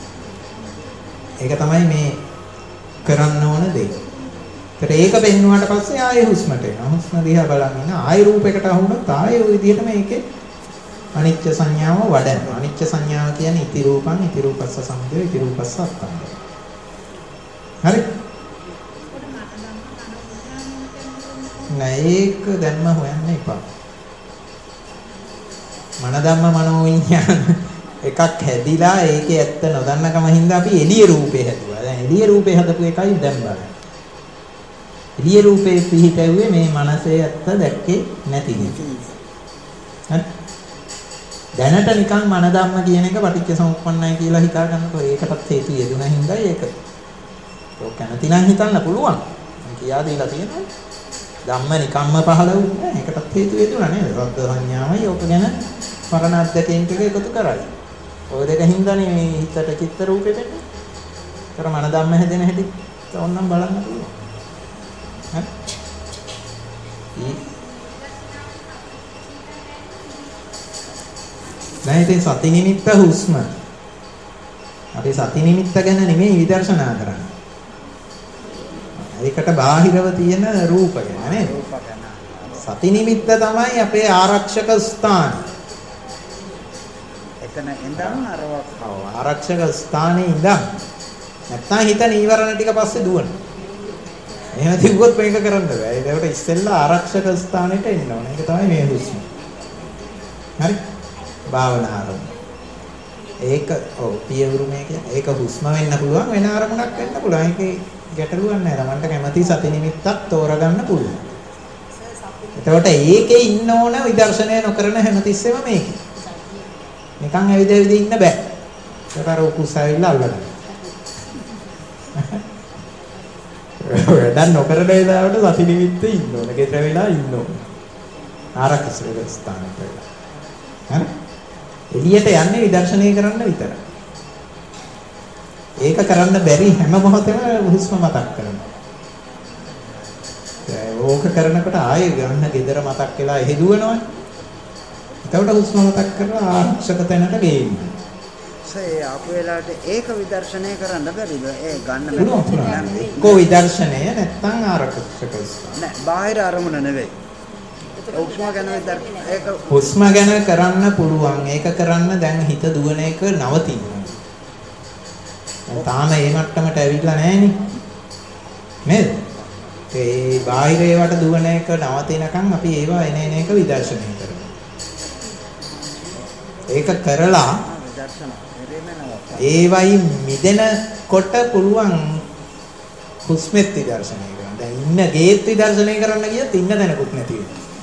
ඒක තමයි මේ කරන්න ඕන දේ. ඒත් ඒක පෙන්නුවාට පස්සේ ආයෙ හුස්මට එනවා. හුස්ම දිහා බලන් ඉන්න ආයෙ රූපයකට අහුනොත් ආයෙ ওই විදිහට මේකේ අනිත්‍ය සංඥාව වඩනවා. අනිත්‍ය සංඥාව කියන්නේ ඉති රූපං ඉති රූපස්ස සමුදය ඉති රූපස්ස අත්තංගය. හරි? නෑ ඒක දැන්ම හොයන්න එපා. මන ධම්ම මනෝ විඤ්ඤාණ එකක් හැදිලා ඒකේ ඇත්ත නොදන්නකම හින්දා අපි එළිය රූපේ හැදුවා. දැන් එළිය රූපේ හදපු එකයි දැන් බලන්න. එළිය රූපේ පිහිටුවේ මේ මනසේ ඇත්ත දැක්කේ නැති නිසා. දැනට නිකන් මන ධම්ම කියන එක පටිච්ච සමුප්පන්නයි කියලා හිතා ගන්නකොට ඒකටත් හේතු යෙදුණා හින්දායි ඒක. ඔක කැමති නම් හිතන්න පුළුවන්. මම කියා දීලා තියෙනවා. ධම්ම නිකම්ම පහළ වුණා. ඒකටත් හේතු යෙදුණා නේද? රද්ද සංඥාවයි ඔක ගැන පරණ අධ්‍යක්ෂයෙන් ටික එකතු කරයි. ඔය දෙක හින්දානේ මේ හිතට චිත්ත රූපෙ වෙන්නේ. ඒතර මන ධම්ම හැදෙන හැටි ඕනනම් බලන්න පුළුවන්. හරි? දැන් ඉතින් සති නිමිත්ත හුස්ම. අපි සති නිමිත්ත ගැන නෙමෙයි විදර්ශනා කරන්නේ. ඒකට බාහිරව තියෙන රූප ගැන නේද? සති නිමිත්ත තමයි අපේ ආරක්ෂක ස්ථාන. එතන ඉඳන් අරව ආරක්ෂක ස්ථානේ ඉඳන් නැත්නම් හිත නීවරණ ටික පස්සේ දුවනවා. එහෙම තිබ්බොත් මේක කරන්න බෑ. ඒකට ඉස්සෙල්ලා ආරක්ෂක ස්ථානෙට එන්න ඕනේ. ඒක තමයි මේ හුස්ම. හරි? භාවනා ආරම්භ. ඒක ඔව් පියවරු මේ කියන්නේ. ඒක හුස්ම වෙන්න පුළුවන් වෙන අරමුණක් වෙන්න පුළුවන්. ඒකේ ගැටලුවක් නෑ. තමන්ට කැමති සති නිමිත්තක් තෝරගන්න පුළුවන්. එතකොට ඒකේ ඉන්න ඕන විදර්ශනය නොකරන හැමතිස්සෙම මේකේ. නිකන් ඇවිද ඇවිද ඉන්න බෑ. ඒක අර උකුස් ඇවිල්ලා අල්ලගන්න. වැඩක් නොකරන වෙලාවට සති නිමිත්තේ ඉන්න ඕන. ගෙදර වෙලා ඉන්න ඕන. ආරක්ෂක ස්ථානයට වෙලා. හරි? එළියට යන්නේ විදර්ශනය කරන්න විතරයි. ඒක කරන්න බැරි හැම මොහොතෙම හුස්ම මතක් කරනවා. ඕක කරනකොට ආයෙ ගන්න ගෙදර මතක් වෙලා එහෙදුවනවනේ. එතකොට හුස්ම මතක් කරලා ආරක්ෂක තැනට ගේන්නේ. ඒ ආපු වෙලාවට ඒක විදර්ශනය කරන්න බැරිද? ඒ ගන්න බැහැ. කො විදර්ශනය නැත්තම් ආරක්ෂක ස්ථාන. නෑ බාහිර අරමුණ නෙවෙයි. හුස්ම ගැන ඒක හුස්ම ගැන කරන්න පුළුවන්. ඒක කරන්න දැන් හිත දුවන එක නවතිනවා. තාම ඒ මට්ටමට ඇවිල්ලා නැහෙනේ. නේද? ඒ බාහිර ඒවට දුවන එක නවතිනකන් අපි ඒවා එන එන එක විදර්ශනය කරනවා. ඒක කරලා විදර්ශන ඒවයි මිදෙනකොට පුළුවන් හුස්මෙත් විදර්ශනය කරන්න. දැන් ඉන්න ගේත් විදර්ශනය කරන්න ගියත් ඉන්න දැනකුත් නැති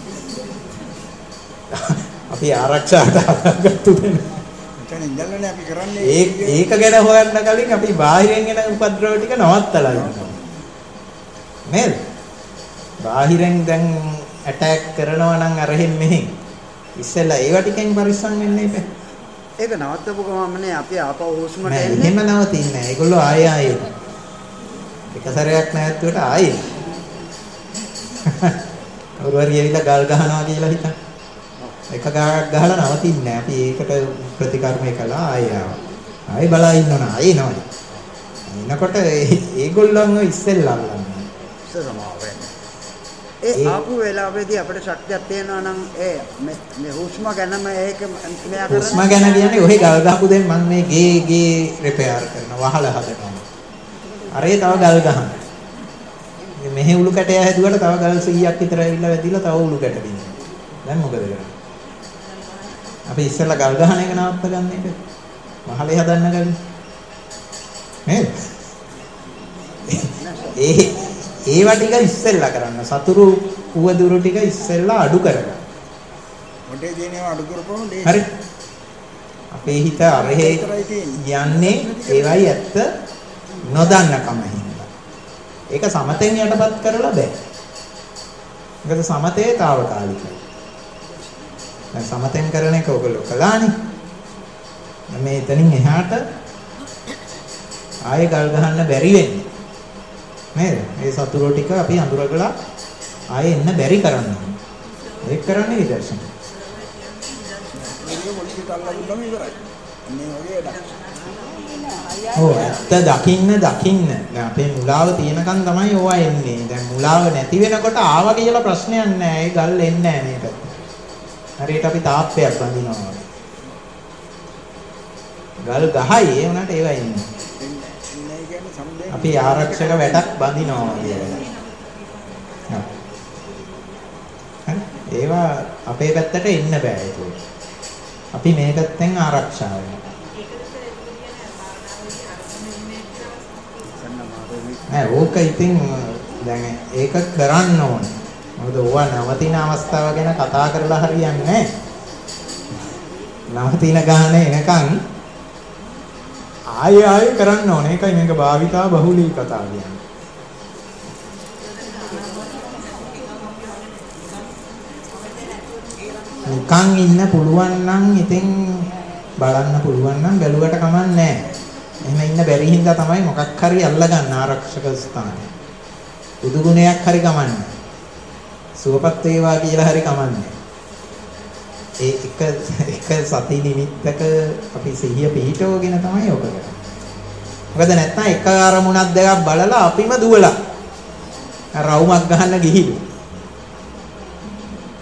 වෙනවා. අපි ආරක්ෂාට අදාගත්තු දෙන. එතන ඉඳලානේ අපි කරන්නේ. ඒ ඒක ගැන හොයන්න කලින් අපි බාහිරෙන් එන උපද්‍රව ටික නවත්තලා ඉන්නවා. නේද? බාහිරෙන් දැන් ඇටැක් කරනවා නම් අරහෙන් මෙහෙන් ඉස්සෙල්ලා ඒව ටිකෙන් පරිස්සම් වෙන්න එපා. ඒක නවත්තපු ගමන්නේ අපි ආපහු හුස්මට නෑ එන්නේ. එහෙම නවතින්නේ නෑ. ඒගොල්ලෝ ආයෙ ආයෙ. එක සැරයක් නැත්තුවට ආයෙ. ඔරවරිය ඇවිල්ලා ගල් ගහනවා කියලා හිතන්න. එක ගහක් ගහලා නවතින්නේ නෑ. අපි ඒකට ප්‍රතිකර්මය කළා ආයෙ ආවා. ආයෙ බලා ඉන්නවන ආයෙ නවයි. එනකොට ඒගොල්ලන්ව ඉස්සෙල්ලා අල්ලන්න. ඉස්සරහම වෙන්නේ. ඒ ආපු වෙලාවේදී අපිට ශක්තියක් තියෙනවා නම් ඒ මේ හුස්ම ගැනම ඒක මෙයා කරන්නේ. හුස්ම ගැන කියන්නේ ඔහි ගල් ගහපු දෙන් මම මේ ගේ ගේ රිපෙයාර් කරනවා වහල හදනවා. අරේ තව ගල් ගහනවා. මේ මෙහි උළු කැටය හැදුවට තව ගල් සීයක් විතර ඇවිල්ලා වැදිලා තව උළු කැට දිනවා. දැන් මොකද කරන්නේ? අපි ඉස්සෙල්ලා ගල් ගහන එක නවත්ත ගන්න එක. වහලේ හදන්න ගන්න. නේද? ඒ ඒවා ටික ඉස්සෙල්ලා කරන්න. සතුරු උවදුරු ටික ඉස්සෙල්ලා අඩු කරගන්න. මොටේ දේනවා අඩු කරපුවම ලේසි. හරි. අපේ හිත අරහේ යන්නේ ඒවයි ඇත්ත නොදන්නකම හින්දා. ඒක සමතෙන් යටපත් කරලා බෑ. මොකද සමතේ తాවකාලිකයි. දැන් සමතෙන් කරන එක ඔයගොල්ලෝ කළානේ. මේ එතනින් එහාට ආයෙ ගල් ගහන්න බැරි වෙන්නේ. නේද? මේ සතුරු ටික අපි අඳුරගලා ආයෙ එන්න බැරි කරනවා. ඒක කරන්නේ විදර්ශන. ඔව් ඇත්ත දකින්න දකින්න. දැන් අපේ මුලාව තියෙනකන් තමයි ඕවා එන්නේ. දැන් මුලාව නැති වෙනකොට ආවා කියලා ප්‍රශ්නයක් නැහැ. ඒ ගල් එන්නේ නැහැ මේ පැත්තට. හරියට අපි තාප්පයක් බඳිනවා. ගල් ගහයි ඒ වුණාට ඒවා එන්නේ. අපි ආරක්ෂක වැඩක් බඳිනවා කියලා. ඒවා අපේ පැත්තට එන්න බෑ ඒක. අපි මේ පැත්තෙන් ආරක්ෂා වෙනවා. නෑ ඕක ඉතින් දැන් ඒක කරන්න ඕනේ. මොකද ඕවා නවතින අවස්ථාව ගැන කතා කරලා හරියන්නේ නෑ. නවතින ගාන එනකන් ආයෙ ආයෙ කරන්න ඕනේ. ඒකයි මේක භාවිතා බහුලී කතා කියන්නේ. නිකන් ඉන්න පුළුවන් නම් ඉතින් බලන්න පුළුවන් නම් බැලුවට කමක් නැහැ. එහෙම ඉන්න බැරි හින්දා තමයි මොකක් හරි අල්ලගන්න ආරක්ෂක ස්ථානය. බුදු ගුණයක් හරි කමන්නේ. සුවපත් වේවා කියලා හරි කමන්නේ. ඒ එක එක සති නිමිත්තක අපි සිහිය පිහිටවගෙන තමයි ඔක කරන්නේ. මොකද නැත්නම් එක අරමුණක් දෙකක් බලලා අපිම දුවලා රවුමක් ගහන්න ගිහිලු.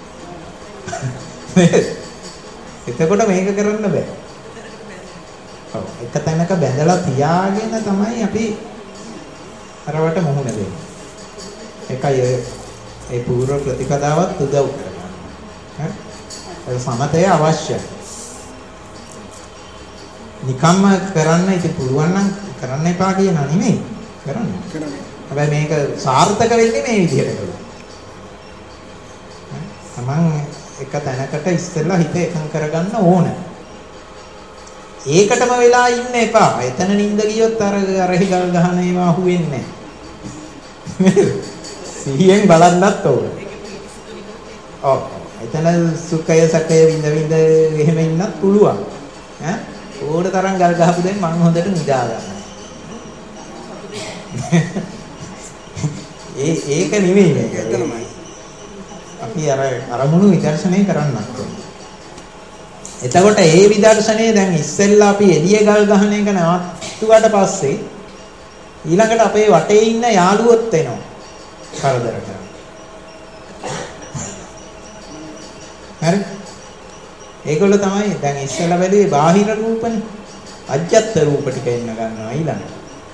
එතකොට මේක කරන්න බෑ. ඔව් එක තැනක බැඳලා තියාගෙන තමයි අපි අරවට මුහුණ දෙන්නේ. ඒකයි ඒ පූර්ව ප්‍රතිපදාවත් උදව් කරගන්න. හරි? ඒ සමතය අවශ්‍යයි. නිකම්ම කරන්න ඉතින් පුළුවන් නම් කරන්න එපා කියන නෙමෙයි. කරන්න. කරන්න. හැබැයි මේක සාර්ථක වෙන්නේ මේ විදිහට කළා. තමන් එක තැනකට ඉස්සෙල්ලා හිත එකඟ කරගන්න ඕන. ඒකටම වෙලා ඉන්න එපා. එතන නිින්ද ගියොත් අර අරහි ගල් ගහන ඒවා අහුවෙන්නේ නැහැ. සිහියෙන් බලන්නත් ඕන. ඔව්. එතන සුඛය සැපය විඳ විඳ එහෙම ඉන්නත් පුළුවන්. ඈ ඕන තරම් ගල් ගහපු දෙයින් මම හොඳට නිදා ගන්නවා. ඒ ඒක නෙමෙයි මේක. එතනමයි. අපි අර අරමුණු විදර්ශනය කරන්නත් ඕනේ. එතකොට ඒ විදර්ශනයේ දැන් ඉස්සෙල්ලා අපි එළිය ගල් ගහන එක නවත්තුවට පස්සේ ඊළඟට අපේ වටේ ඉන්න යාළුවොත් එනවා. කරදර කරනවා. හරි? ඒගොල්ලෝ තමයි දැන් ඉස්සෙල්ලා බැලුවේ බාහිර රූපනේ. අජ්ජත් රූප ටික එන්න ගන්නවා ඊළඟට.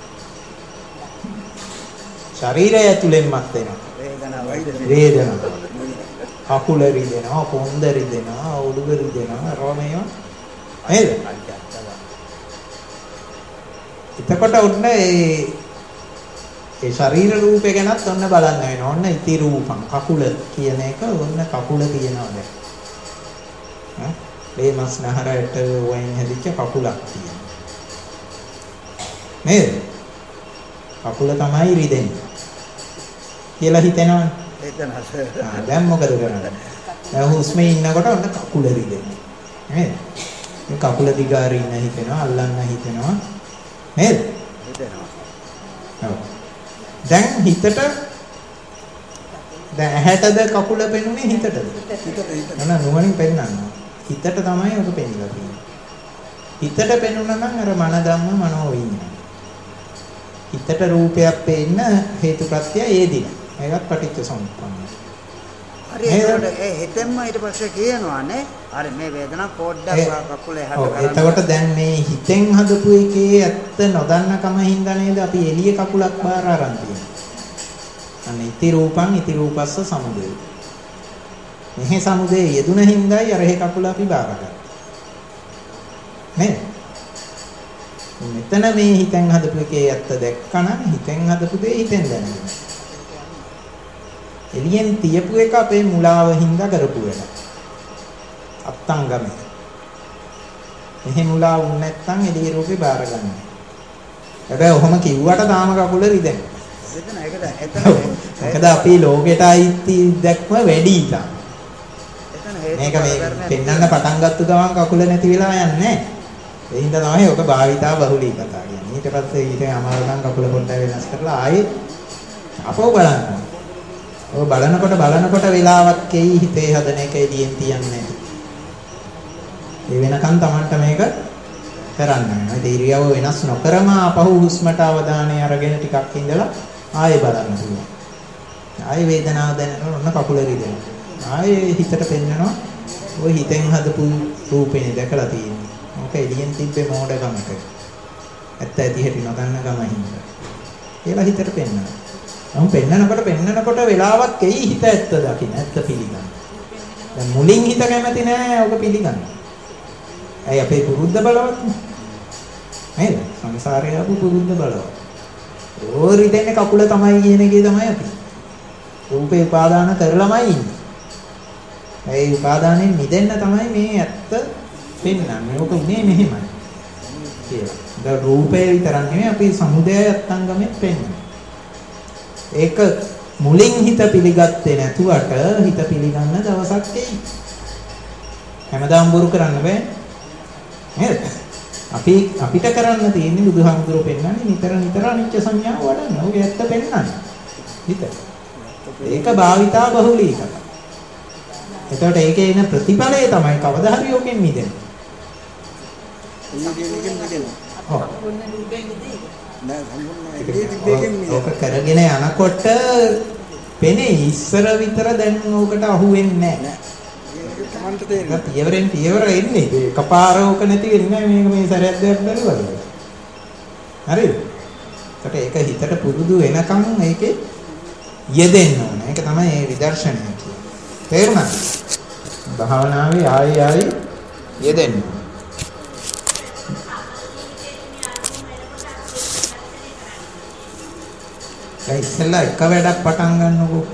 ශරීරය ඇතුළෙන්මත් එනවා. වේදනාව වේදනාව. කකුල රිදෙනවා, කොන්ද රිදෙනවා, ඔළුව රිදෙනවා, රෝමේවා. නේද? එතකොට ඔන්න ඒ ඒ ශරීර රූපය ගැනත් ඔන්න බලන්න වෙනවා. ඔන්න ඉති රූපං කකුල කියන එක ඔන්න කකුල කියනවා දැන්. හා? මේ මස් නහරයට වයින් හැදිච්ච කකුලක් තියෙනවා. නේද? කකුල තමයි රිදෙන්නේ. කියලා හිතෙනවනේ. හිතනවා. ආ දැන් මොකද කරන්නේ? දැන් හුස්මේ ඉන්නකොට ඔන්න කකුල රිදෙනවා. නේද? මේ කකුල දිගාරින්න හිතෙනවා, අල්ලන්න හිතෙනවා. නේද? හිතෙනවා. ඔව්. දැන් හිතට දැන් ඇහැටද කකුල පෙනුනේ හිතටද? හිතට. නන නුවණින් පෙන්නන්න. හිතට තමයි ඔක පෙන්නලා තියෙන්නේ. හිතට පෙනුණා නම් අර මන ධම්ම මනෝ විඤ්ඤාණ. හිතට රූපයක් පෙන්න හේතුප්‍රත්‍ය ඒදින. ඒකත් පටිච්ච සමුප්පන්නයි. හරි ඒකට ඒ හිතෙන්ම ඊට පස්සේ කියනවානේ හරි මේ වේදනාව පොඩ්ඩක් කකුලේ හද කරන්නේ. එතකොට දැන් මේ හිතෙන් හදපු එකේ ඇත්ත නොදන්නකම හින්දා නේද අපි එළිය කකුලක් බාර අරන් තියෙන්නේ. අන්න ඉති රූපං ඉති රූපස්ස සමුදය. මෙහි සමුදය යෙදුන හින්දායි අර හේ කකුල අපි බාර ගන්න. නේද? මෙතන මේ හිතෙන් හදපු එකේ ඇත්ත දැක්කනම් හිතෙන් හදපු දේ හිතෙන් දැනෙනවා. එළියෙන් තියපු එක අපේ මුලාව හින්දා කරපු එක. අත්තංගම. මෙහි මුලා වුනේ නැත්නම් එළිය රූපේ බාර ගන්න. හැබැයි ඔහොම කිව්වට තාම කකුල රිදෙනවා. එතන ඒකද එතන මොකද අපි ලෝකෙට අයිති දැක්ම වැඩි ඉතින්. මේක මේ පෙන්නන්න පටන් ගත්ත ගමන් කකුල නැති වෙලා යන්නේ නැහැ. ඒ හින්දා තමයි ඔක භාවිතා බහුලී කතා කියන්නේ. ඊට පස්සේ ඊට අමාරු නම් කකුල පොඩ්ඩක් වෙනස් කරලා ආයේ අපෝ බලන්න. ඔය බලනකොට බලනකොට වෙලාවක් කෙයි හිතේ හදන එක එළියෙන් තියන්නේ. ඒ වෙනකන් Tamanට මේක කරන්න වෙනවා. ඒ ඉරියව්ව වෙනස් නොකරම අපහු හුස්මට අවධානය අරගෙන ටිකක් ඉඳලා ආයෙ බලන්න පුළුවන්. ආයෙ වේදනාව දැනෙනකොට ඔන්න කකුල රිදෙනවා. ආයෙ හිතට පෙන්නනවා ඔය හිතෙන් හදපු රූපේ දැකලා තියෙන්නේ. මොක එළියෙන් තිබ්බේ මෝඩකමක. ඇත්ත ඇති හැටි නොදන්න ගම හින්දා. කියලා හිතට පෙන්නනවා. නම් පෙන්නනකොට පෙන්නනකොට වෙලාවක් එයි හිත ඇත්ත දකින්න ඇත්ත පිළිගන්න. දැන් මුලින් හිත කැමති නෑ ඔක පිළිගන්න. ඇයි අපේ පුරුද්ද බලවත් නේද? සංසාරේ ආපු පුරුද්ද බලවත්. ඕරි දෙන්නේ කකුල තමයි කියන එකේ තමයි අපි. රූපේ උපාදාන කරලමයි ඉන්නේ. ඒ උපාදානෙන් මිදෙන්න තමයි මේ ඇත්ත පෙන්නන්නේ. ඔක උනේ මෙහෙමයි. කියලා. දැන් රූපේ විතරක් නෙමෙයි අපි සමුදය අත්ංගමෙත් පෙන්නන්නේ. ඒක මුලින් හිත පිළිගත්තේ නැතුවට හිත පිළිගන්න දවසක් එයි. හැමදාම බොරු කරන්න බෑ. නේද? අපි අපිට කරන්න තියෙන්නේ බුදුහාමුදුරුවෝ පෙන්නන්නේ නිතර නිතර අනිච්ච සංඥාව වඩන්න. ඔය ඇත්ත පෙන්නන්නේ. හිත. ඒක භාවිතා බහුලී කතා. එතකොට ඒකේ එන ප්‍රතිඵලය තමයි කවදා හරි යෝකෙන් මිදෙන්නේ. ඔව්. ඔක කරගෙන යනකොට පෙනේ ඉස්සර විතර දැන් ඕකට අහු වෙන්නේ නැහැ. තමන්ට තේරෙනවා. පියවරෙන් පියවර එන්නේ. එකපාරෝක නැති වෙන්නේ මේක මේ සැරයක් දෙයක් බැලුවා. හරිද? ඒකට ඒක හිතට පුරුදු වෙනකම් මේකේ යෙදෙන්න ඕන. ඒක තමයි මේ විදර්ශනය කියන්නේ. තේරුණාද? භාවනාවේ ආයි ආයි යෙදෙන්න. ඒ ඉස්සෙල්ලා එක වැඩක් පටන් ගන්නකො.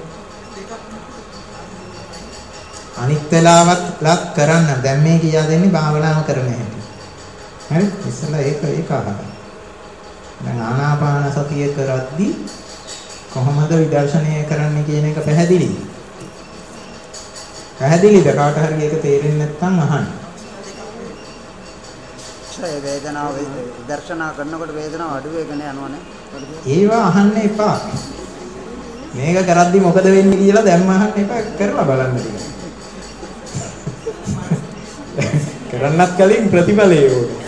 අනිත් වෙලාවත් ලක් කරන්න. දැන් මේ කියා දෙන්නේ භාවනාව කරන හැටි. හරි? ඉස්සෙල්ලා ඒක ඒක අහන්න. දැන් ආනාපාන සතිය කරද්දී කොහොමද විදර්ශනය කරන්නේ කියන එක පැහැදිලිද? පැහැදිලිද? කාට හරි ඒක තේරෙන්නේ නැත්නම් අහන්න. ඒ වේදනාව විදර්ශනා කරනකොට වේදනාව අඩු වෙගෙන යනවනේ. ඒවා අහන්න එපා. මේක කරද්දී මොකද වෙන්නේ කියලා දැම්ම අහන්න එපා. කරලා බලන්න ටික. කරන්නත් කලින් ප්‍රතිඵලය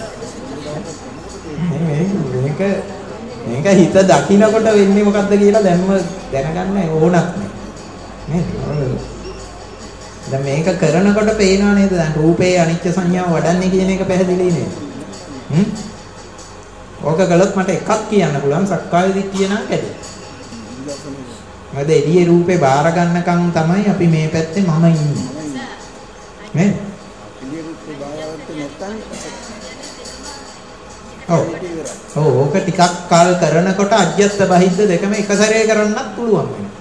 ඕනේ. මේක මේක හිත දකින්නකොට වෙන්නේ මොකද්ද කියලා දැම්ම දැනගන්න ඕනක් නෑ. නේද? දැන් මේක කරනකොට පේනවා නේද? දැන් රූපේ අනිත්‍ය සංඥාව වඩන්නේ කියන එක පැහැදිලි නේද? හ්ම්? ඕක කළොත් මට එකක් කියන්න පුළුවන් සක්කාය දිට්ඨිය නම් කැඩේ. මොකද එළියේ රූපේ බාර ගන්නකම් තමයි අපි මේ පැත්තේ මම ඉන්නේ. නේද? එළියේ රූපේ බාරවට නැත්තම් ඔව්. ඔව් ඕක ටිකක් කල් කරනකොට අජ්‍යත්ත බහිද්ද දෙකම එක සැරේ කරන්නත් පුළුවන් වෙනවා.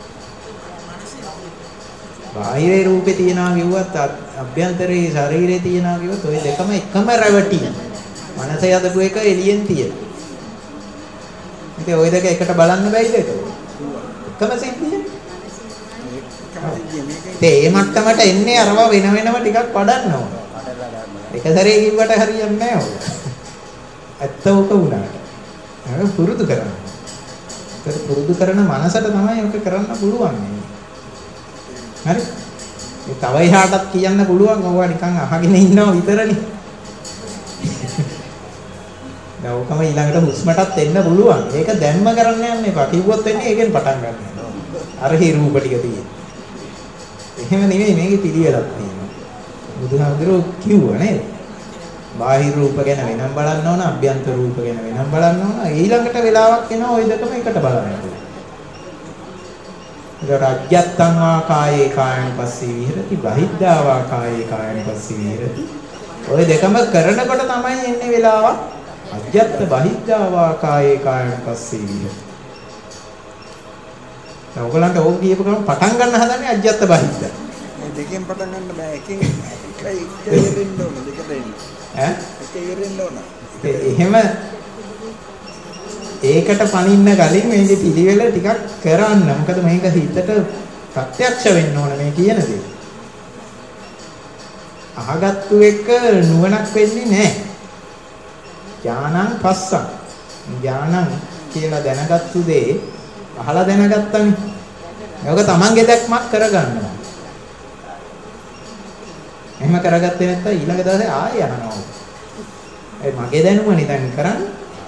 බාහිරේ රූපේ තියනවා කිව්වත් අභ්‍යන්තරේ ශරීරේ තියනවා කිව්වත් ওই දෙකම එකම රැවටි. මනසේ යදපු එක එළියෙන් තියෙනවා. ඉතින් ওই දෙක එකට බලන්න බැයිද ඒක? එකම සිද්ධිය. ඒ මට්ටමට එන්නේ අරවා වෙන වෙනම ටිකක් වඩන්න ඕන. එක සැරේ කිව්වට හරියන්නේ නැහැ ඔය. ඇත්ත උක උනාට. ඒක පුරුදු කරන්න. ඒක පුරුදු කරන මනසට තමයි ඔක කරන්න පුළුවන්. හරි? මේ තව එහාටත් කියන්න පුළුවන් ඕවා නිකන් අහගෙන ඉන්නව විතරනේ. දැන් ඕකම ඊළඟට හුස්මටත් එන්න පුළුවන්. ඒක දැම්ම කරන්න යන්න එපා. කිව්වොත් වෙන්නේ ඒකෙන් පටන් ගන්න. අර හි රූප ටික තියෙන. එහෙම නෙමෙයි මේකේ පිළිවෙලක් තියෙනවා. බුදුහාමුදුරුවෝ කිව්වා නේද? බාහිර රූප ගැන වෙනම් බලන්න ඕන, අභ්‍යන්තර රූප ගැන වෙනම් බලන්න ඕන. ඊළඟට වෙලාවක් එනවා ওই දෙකම එකට බලන්න ඕන. රාජ්‍යත්තං වා කායේ කායං පස්සේ විහෙරති, බහිද්ධා වා කායේ කායං පස්සේ විහෙරති. ওই දෙකම කරනකොට තමයි එන්නේ වෙලාවක්. අජ්‍යත්ත බහිද්ධා වා කායේ කායං පස්සේ විහෙරති. දැන් ඔයගලන්ට ඕක කියපු ගමන් පටන් ගන්න හදන්නේ අජ්‍යත්ත බහිද්ධා. මේ දෙකෙන් පටන් ගන්න බෑ. එකෙන් එකයි ඉරෙන්න ඕන දෙකට එන්න. ඈ? එක ඉරෙන්න ඕන. එහෙම ඒකට පනින්න කලින් මේකේ පිළිවෙල ටිකක් කරන්න. මොකද මේක හිතට ප්‍රත්‍යක්ෂ වෙන්න ඕන මේ කියන දේ. අහගත්තු එක නුවණක් වෙන්නේ නැහැ. ඥානං පස්සං. ඥානං කියලා දැනගත්තු දේ අහලා දැනගත්තනේ. ඒක තමන්ගේ දැක්මක් කරගන්නවා. එහෙම කරගත්තේ නැත්නම් ඊළඟ දවසේ ආයෙ අහනවා. ඒ මගේ දැනුමනේ දැන් කරන්නේ.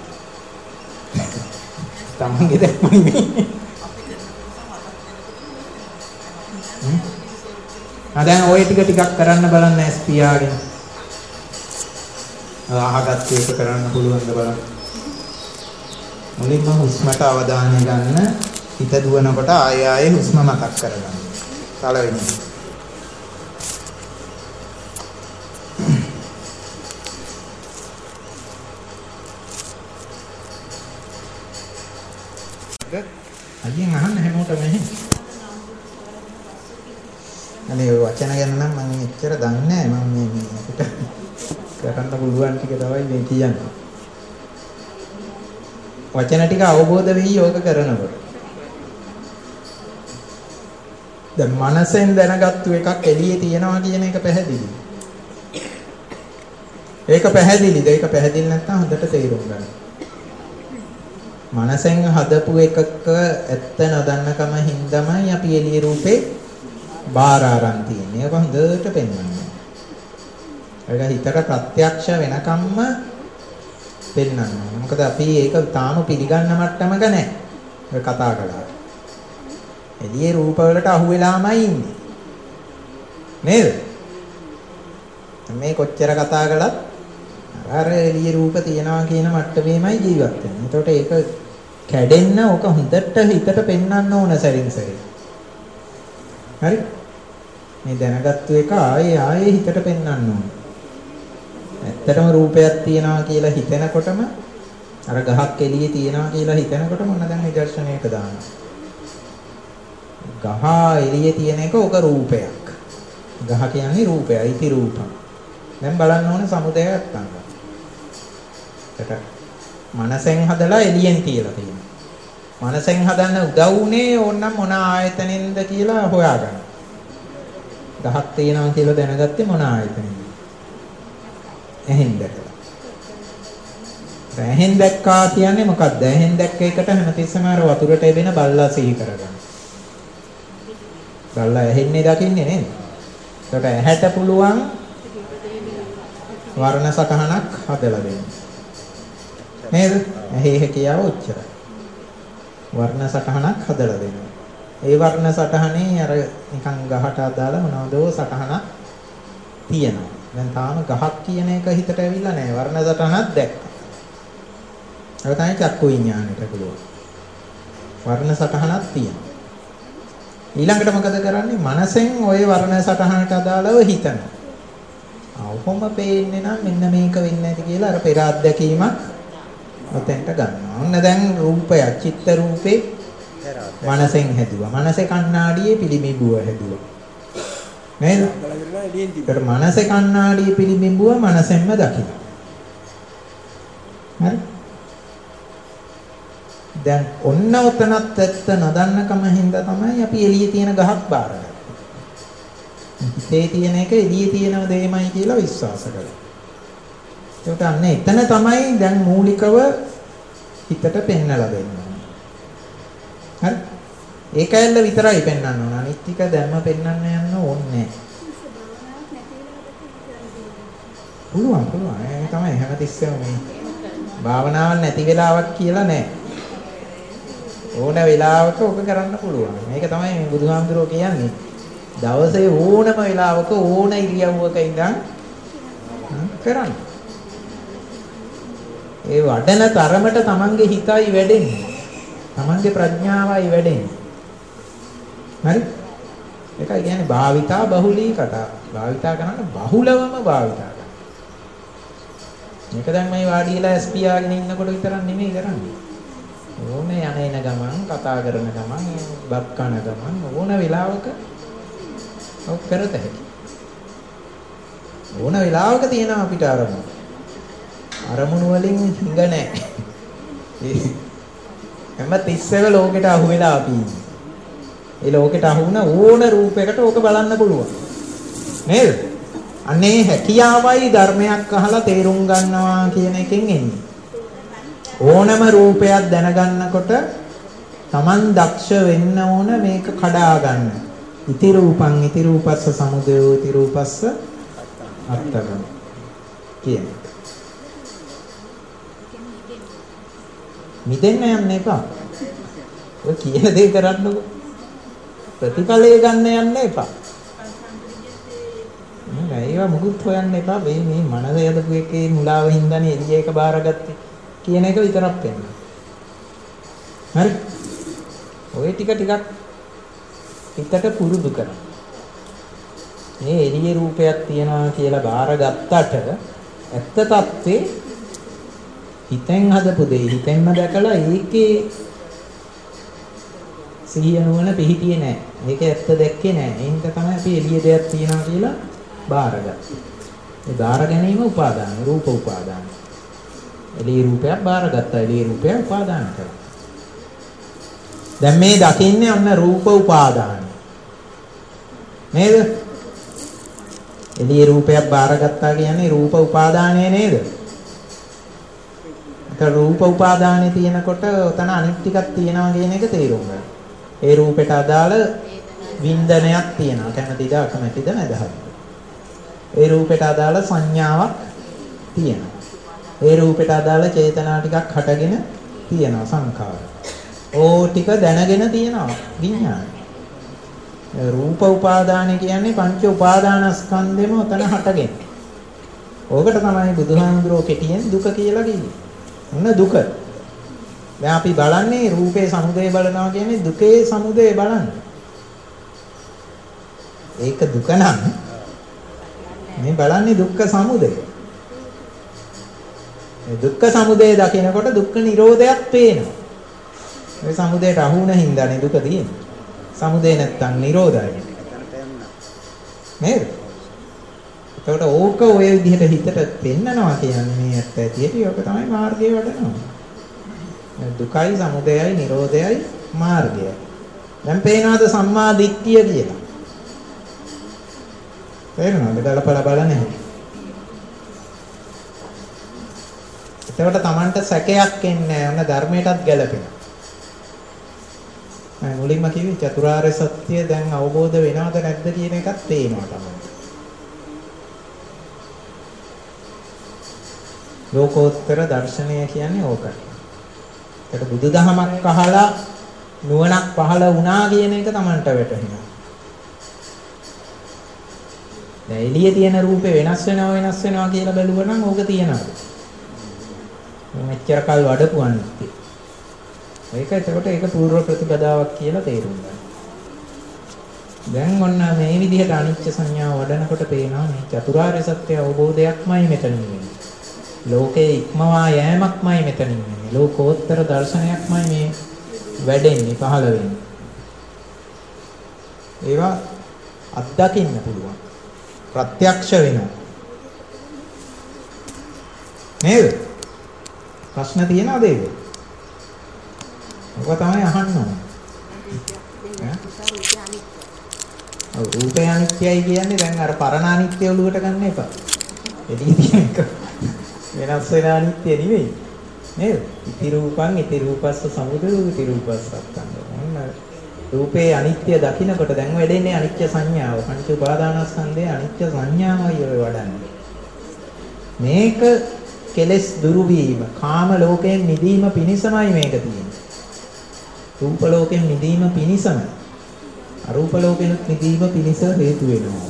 තමන්ගේ දැක්ම නෙමෙයි. හ්ම්. ආ දැන් ওই ටික ටිකක් කරන්න බලන්න ඇස් පියාගෙන. අහගත්ත එක කරන්න පුළුවන්ද බලන්න. මුලින්ම හුස්මට අවධානය ගන්න. හිත දුවනකොට ආයෙ ආයෙ හුස්ම මතක් කරගන්න. පළවෙනි. අයියෙන් අහන්න හැමෝටම එහෙම. අනේ ඔය වචන ගැන නම් මම එච්චර දන්නේ නැහැ. මම මේ මේ අපිට කරන්න පුළුවන් ටික තමයි මේ කියන්නේ. වචන ටික අවබෝධ වෙයි යෝග කරනකොට. දැන් මනසෙන් දැනගත්තු එකක් එළියේ තියනවා කියන එක පැහැදිලි. ඒක පැහැදිලිද? ඒක පැහැදිලි නැත්නම් හොඳට තේරුම් ගන්න. මනසෙන් හදපු එකක ඇත්ත නොදන්නකම හින්දාමයි අපි එළියේ රූපේ බාර ආරන් තියෙන්නේ. ඒක හොඳට පෙන්වන්න. ඒක හිතට ප්‍රත්‍යක්ෂ වෙනකම්ම පෙන්වන්න. මොකද අපි ඒක තාම පිළිගන්න මට්ටමක නැහැ. ඒක කතා කළා. එළියේ රූප වලට අහු වෙලාමයි ඉන්නේ. නේද? මේ කොච්චර කතා කළත් අර එළිය රූප තියනවා කියන මට්ටමේමයි ජීවත් වෙන්නේ. එතකොට ඒක කැඩෙන්න ඕක හොඳට හිතට පෙන්වන්න ඕන සැරින් සැරේ. හරි? මේ දැනගත්තු එක ආයේ ආයේ හිතට පෙන්වන්න ඕන. ඇත්තටම රූපයක් තියනවා කියලා හිතෙනකොටම අර ගහක් එළියේ තියනවා කියලා හිතෙනකොටම මොන දැන් නිදර්ශනයක දානවා. ගහ එළියේ තියෙන එක ඕක රූපයක්. ගහ කියන්නේ රූපයයි, ඉති රූපම්. දැන් බලන්න ඕනේ සමුදයක් ගන්න. ඒක මනසෙන් හදලා එළියෙන් තියලා තියෙනවා. මනසෙන් හදන්න උදව් උනේ ඕනනම් මොන ආයතනෙන්ද කියලා හොයාගන්න. ගහක් තියෙනවා කියලා දැනගත්තේ මොන ආයතනෙන්ද? ඇහෙන් දැකලා. ඇහෙන් දැක්කා කියන්නේ මොකක්ද? ඇහෙන් දැක්ක එකට හැමතිස්සෙම අර වතුරට එබෙන බල්ලා සිහි කරගන්න. බල්ලා ඇහෙන්නේ දකින්නේ නේද? ඒකට ඇහැට පුළුවන් වර්ණ සටහනක් හදලා දෙන්න. නේද? ඇහි හැකියාව උච්චරයි. වර්ණ සටහනක් හදලා දෙන්න. ඒ වර්ණ සටහනේ අර නිකන් ගහට අදාළ මොනවදෝ සටහනක් තියෙනවා. දැන් තාම ගහක් කියන එක හිතට ඇවිල්ලා නැහැ. වර්ණ සටහනක් දැක්කා. ඒක තමයි චක්කු විඥානෙට පුළුවන්. වර්ණ සටහනක් තියෙනවා. ඊළඟට මොකද කරන්නේ? මනසෙන් ওই වර්ණ සටහනට අදාළව හිතනවා. අවොම පේන්නේ නම් මෙන්න මේක වෙන්නේ නැති කියලා අර පෙර අත්දැකීමක් ඔතෙන්ට ගන්නවා. ඔන්න දැන් රූපය, චිත්ත රූපේ මනසෙන් හැදුවා. මනසේ කණ්ණාඩියේ පිළිබිඹුව හැදුවා. නේද? ඒකට මනසේ කණ්ණාඩියේ පිළිබිඹුව මනසෙන්ම දකින්න. හරි? දැන් ඔන්න ඔතනත් ඇත්ත නොදන්නකම හින්දා තමයි අපි එළියේ තියෙන ගහක් බාරගන්නේ. හිතේ තියෙන එක එළියේ තියෙන දෙයමයි කියලා විශ්වාස කරලා. ඒකට අන්න එතන තමයි දැන් මූලිකව හිතට පෙන්නලා දෙන්නේ. හරි? ඒකැල්ල විතරයි පෙන්වන්න ඕන. අනිත් ටික දැම්ම පෙන්වන්න යන්න ඕනේ නැහැ. පුළුවන් පුළුවන්. ඒ තමයි හැමතිස්සෙම මේ භාවනාවක් නැති වෙලාවක් කියලා නැහැ. ඕන වෙලාවක ඔක කරන්න පුළුවන්. මේක තමයි මේ බුදුහාමුදුරුවෝ කියන්නේ. දවසේ ඕනම වෙලාවක ඕන ඉරියව්වක ඉඳන් කරන්න. ඒ වඩන තරමට තමන්ගේ හිතයි වැඩෙන්නේ. තමන්ගේ ප්‍රඥාවයි වැඩෙන්නේ. හරි? ඒකයි කියන්නේ භාවිතා බහුලී කතා. භාවිතා කරන්න බහුලවම භාවිතා කරන්න. මේක දැන් මේ වාඩි වෙලා එස් පියාගෙන ඉන්නකොට විතරක් නෙමෙයි කරන්නේ. ඕනේ යන එන ගමන්, කතා කරන ගමන්, බත් කන ගමන් ඕන වෙලාවක ඔක් කරත හැකි. ඕන වෙලාවක තියෙන අපිට අරමුණු. අරමුණු වලින් හිඟ නැහැ. හැම තිස්සෙම ලෝකෙට අහු වෙලා අපි ඉන්නේ. ඒ ලෝකෙට අහු වුණ ඕන රූපයකට ඕක බලන්න පුළුවන්. නේද? අනේ හැකියාවයි ධර්මයක් අහලා තේරුම් ගන්නවා කියන එකෙන් එන්නේ. ඕනම රූපයක් දැනගන්නකොට Taman දක්ෂ වෙන්න ඕන මේක කඩා ගන්න. ඉති රූපං ඉති රූපස්ස සමුදයෝ ඉති රූපස්ස අත්තගම කියන. මිදෙන්න යන්න එපා. ඔය කියන දේ කරන්නකො. ප්‍රතිඵලය ගන්න යන්න එපා. නෑ ඒවා මුකුත් හොයන්න එපා. මේ මේ මනස යදපු එකේ මුලාව හින්දානේ එළිය එක බාරගත්තේ කියන එක විතරක් වෙන්න. හරි? ඔය ටික ටිකක් හිතට පුරුදු කරන්න. මේ එළියේ රූපයක් තියනවා කියලා බාරගත්තට ඇත්ත తත්වේ හිතෙන් හදපු දෙයි හිතෙන්ම දැකලා ඒකේ සිහිය නුවණ පිහිටියේ නැහැ. ඒක ඇත්ත දැක්කේ නැහැ. ඒ හින්දා තමයි අපි එළියේ දෙයක් තියනවා කියලා බාරගත්තේ. ඒ බාර ගැනීම උපාදාන, රූප උපාදාන. එළියේ රූපයක් බාරගත්තා. එළියේ රූපයක් උපාදාන කරා. දැන් මේ දකින්නේ අන්න රූප උපාදාන. නේද? එළියේ රූපයක් බාරගත්තා කියන්නේ රූප උපාදානය නේද? ඒක රූප උපාදානයේ තියෙනකොට උතන අනිත් ටිකක් තියෙනවා කියන එක තේරුම් ගන්න. ඒ රූපයට අදාළ වින්දනයක් තියෙනවා. කැමැතිද අකමැතිද නැදහද? ඒ රූපයට අදාළ සංඥාවක් තියෙනවා. ඒ රූපයට අදාළ චේතනා ටිකක් හටගෙන තියෙනවා සංඛාර. ඕ ටික දැනගෙන තියෙනවා විඥානය. රූප උපාදාන කියන්නේ පංච උපාදානස්කන්ධෙම උතන හටගෙන. ඕකට තමයි බුදුහාමුදුරුවෝ කෙටියෙන් දුක කියලා කිව්වේ. ඔන්න දුක. දැන් අපි බලන්නේ රූපේ සමුදය බලනවා කියන්නේ දුකේ සමුදය බලන්න. ඒක දුක නම් මේ බලන්නේ දුක්ඛ සමුදය. මේ දුක්ඛ සමුදය දකිනකොට දුක්ඛ නිරෝධයක් පේනවා. මේ සමුදයට අහු වුණ හින්දානේ දුක තියෙන්නේ. සමුදය නැත්තම් නිරෝධයයි. නේද? එතකොට ඕක ඔය විදිහට හිතට පෙන්නනවා කියන්නේ මේ ඇත්ත ඇතියට ඒක තමයි මාර්ගය වඩනවා. දුකයි සමුදයයි නිරෝධයයි මාර්ගයයි. දැන් පේනවාද සම්මා දිට්ඨිය කියලා? තේරෙනවද? බලපලා බලන්නේ. එතකොට Tamanට සැකයක් එන්නේ නැහැ. ඔන්න ධර්මයටත් ගැලපෙනවා. මම මුලින්ම කිව්වේ චතුරාර්ය සත්‍ය දැන් අවබෝධ වෙනවද නැද්ද කියන එකත් තේනවා තමයි. ලෝකෝත්තර දර්ශනය කියන්නේ ඕකයි. ඒක බුදුදහමක් අහලා නුවණක් පහළ වුණා කියන එක Tamanට වැටහෙනවා. දැන් එළියේ තියෙන රූපේ වෙනස් වෙනවා වෙනස් වෙනවා කියලා බැලුවා නම් ඕක තියනවා. මෙච්චර කල් වඩපු අනිත්‍ය. ඒක එතකොට ඒක පූර්ව ප්‍රතිපදාවක් කියලා තේරුම් ගන්න. දැන් ඔන්න මේ විදිහට අනිත්‍ය සංඥාව වඩනකොට පේනවා මේ චතුරාර්ය සත්‍ය අවබෝධයක්මයි මෙතන වෙන්නේ. ලෝකේ ඉක්මවා යෑමක්මයි මෙතන වෙන්නේ. ලෝකෝත්තර දර්ශනයක්මයි මේ වැඩෙන්නේ පහළ වෙන්නේ. ඒවා අත්දකින්න පුළුවන්. ප්‍රත්‍යක්ෂ වෙනවා. නේද? ප්‍රශ්න තියනවද ඒක? ඔක තමයි අහන්න ඕනේ. ඔව් රූපය අනිත්‍යයි කියන්නේ දැන් අර පරණ අනිත්‍ය ඔලුවට ගන්න එපා. එදී තියෙන එක වෙනස් වෙන අනිත්‍ය නෙවෙයි. නේද? ඉති රූපං ඉති රූපස්ස සමුදය ඉති රූපස්ස අත්තං. රූපේ අනිත්‍ය දකින්නකොට දැන් වැඩෙන්නේ අනිත්‍ය සංඥාව. පංච උපාදානස්කන්ධයේ අනිත්‍ය සංඥාවයි ඔය වඩන්නේ. මේක කෙලස් දුරු වීම, කාම ලෝකයෙන් මිදීම පිණිසමයි මේක තියෙන්නේ. රූප ලෝකයෙන් මිදීම පිණිසම. අරූප ලෝකයෙන් මිදීම පිණිස හේතු වෙනවා.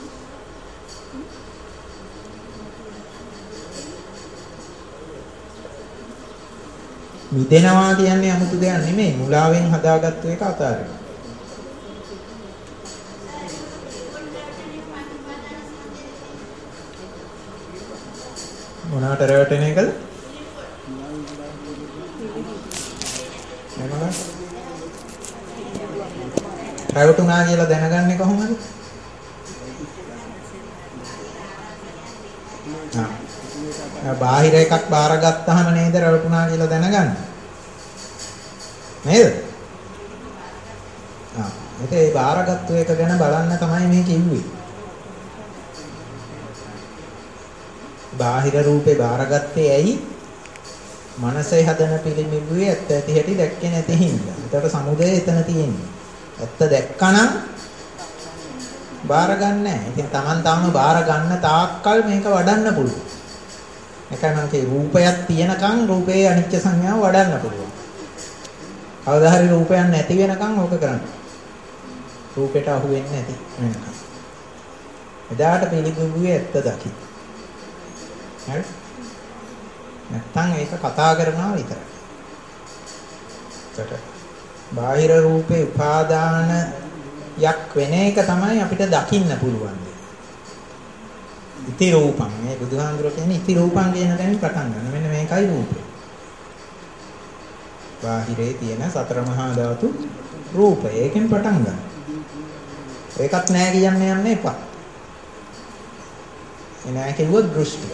මිදෙනවා කියන්නේ 아무තු දෙයක් නෙමෙයි. මුලාවෙන් හදාගත්තු එක අතාරිනවා. මොනවට රැවටෙන එකද? මොනවද? රැවටුණා කියලා දැනගන්නේ කොහොමද? ආ බාහිර එකක් බාරගත්තාම නේද රැවටුණා කියලා දැනගන්නේ. නේද? ආ ඒක ඒ බාරගත්තු එක ගැන බලන්න තමයි මේ කිව්වේ. බාහිර රූපේ බාරගත්තේ ඇයි? මනසේ හදන පිළිමිබුවේ ඇත්ත ඇති හැටි දැක්කේ නැති හින්දා. ඒකට සමුදය එතන තියෙන්නේ. ඇත්ත දැක්කනම් බාර ගන්න නැහැ. ඉතින් Taman තාම බාර ගන්න තාක්කල් මේක වඩන්න පුළුවන්. ඒකයි මම කියේ රූපයක් තියෙනකන් රූපේ අනිත්‍ය සංඥාව වඩන්න පුළුවන්. කවදා හරි රූපයක් නැති වෙනකන් ඕක කරන්න. රූපෙට අහු වෙන්නේ නැති වෙනකන්. එදාට පිළිබිඹුවේ ඇත්ත දකි. හරි? නැත්තම් ඒක කතා කරනවා විතරයි. ඒකට බාහිර රූපේ උපාදාන යක් වෙන එක තමයි අපිට දකින්න පුළුවන්. ඉති රූපං මේ බුදුහාමුදුරුවෝ කියන්නේ ඉති රූපං කියන තැනින් පටන් ගන්න. මෙන්න මේකයි රූපේ. බාහිරේ තියෙන සතර මහා ධාතු රූපය. ඒකෙන් පටන් ගන්න. ඒකත් නෑ කියන්න යන්න එපා. ඒ නෑ කිව්වොත් දෘෂ්ටිය.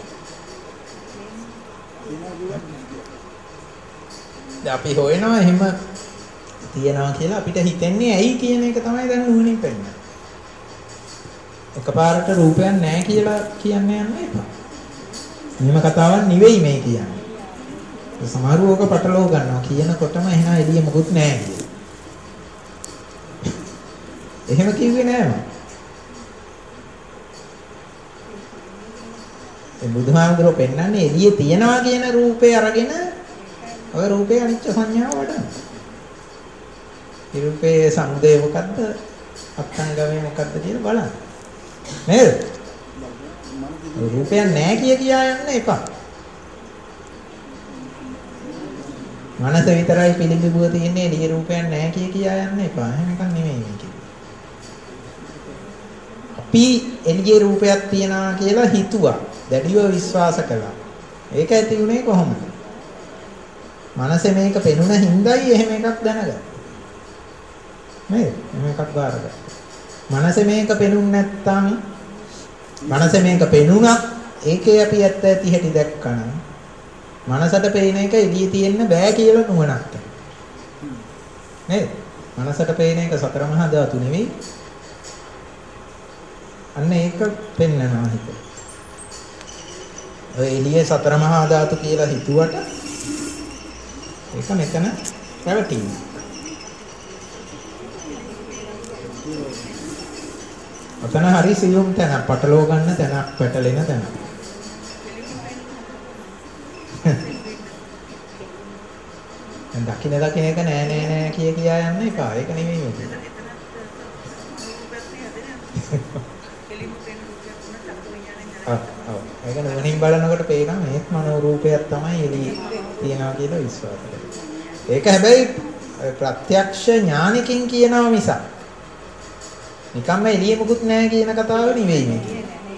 දැන් අපි හොයනවා එහෙම තියනවා කියලා අපිට හිතෙන්නේ ඇයි කියන එක තමයි දැන් නුවණින් පෙන්නන්නේ. එකපාරට රූපයක් නැහැ කියලා කියන්න යන්න එපා. මෙහෙම කතාවක් නෙවෙයි මේ කියන්නේ. ඒ සමහරව ඕක පටලව ගන්නවා කියනකොටම එහෙනම් එළිය මොකුත් නැහැ කියලා. එහෙම කිව්වේ නෑ මම. ඒ බුදුහාමුදුරුවෝ පෙන්නන්නේ එළියේ තියනවා කියන රූපේ අරගෙන ඔය රූපේ අනිත්‍ය සංඥාව වඩන. ඒ රූපේ සමුදය මොකද්ද? අත්ංගමේ මොකද්ද කියලා බලන්න. නේද? මම රූපයක් නැහැ කිය කියා යන්න එපා. මනස විතරයි පිළිබිඹුව තියෙන්නේ එළිය රූපයක් නැහැ කිය කියා යන්න එපා. එහෙම එකක් නෙමෙයි මේක. අපි එළියේ රූපයක් තියනවා කියලා හිතුවා. දැඩිව විශ්වාස කළා. ඒක ඇති උනේ කොහොමද? මනසේ මේක පෙනුන හින්දායි එහෙම එකක් දැනගත්තා. නේද? එහෙම එකක් බාරගත්තා. මනසේ මේක පෙනුනේ නැත්තම් මනසේ මේක පෙනුණා ඒකේ අපි ඇත්ත ඇති හැටි දැක්කනම් මනසට පේන එක එළියේ තියෙන්න බෑ කියලා නුවණක් නේද? මනසට පේන එක සතර මහා ධාතු නෙවෙයි. අන්න ඒක පෙන්නනවා හිත. ඔය එළියේ සතර මහා ධාතු කියලා හිතුවට ඒක මෙතන රැවටීම. ඔතන හරි සියුම් තැන, පටලව ගන්න තැනක්, පැටලෙන තැන. දැන් දකින්න දකින්න එක නෑ නෑ නෑ කිය කියා යන්න එපා. ඒක නෙමෙයි මේක. ආ ආ ඒක නුවණින් බලනකොට පේනවා මේක මනෝ රූපයක් තමයි එළියේ තියනවා කියලා විශ්වාස කරනවා. ඒක හැබැයි ප්‍රත්‍යක්ෂ ඥානකින් කියනවා මිසක් නිකම්ම එළියේ මුකුත් නැහැ කියන කතාව නෙවෙයි මේක.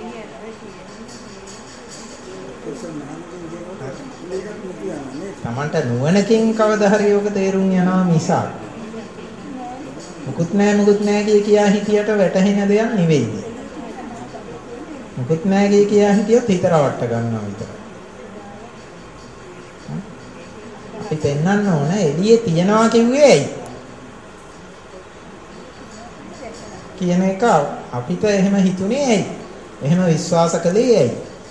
තමන්ට නුවණකින් කවදා හරි යෝග තේරුම් යනවා මිසක් මුකුත් නැහැ මුකුත් නැහැ කිය කියා හිතියට වැටහෙන දෙයක් නෙවෙයි. මුකුත් නැහැ කිය කියා හිතියොත් හිත රවට්ට ගන්නවා විතරයි. අපි පෙන්වන්න ඕන එළියේ තියනවා කිව්වේ ඇයි? කියන එක අපිට එහෙම හිතුනේ ඇයි? එහෙම විශ්වාස කළේ ඇයි?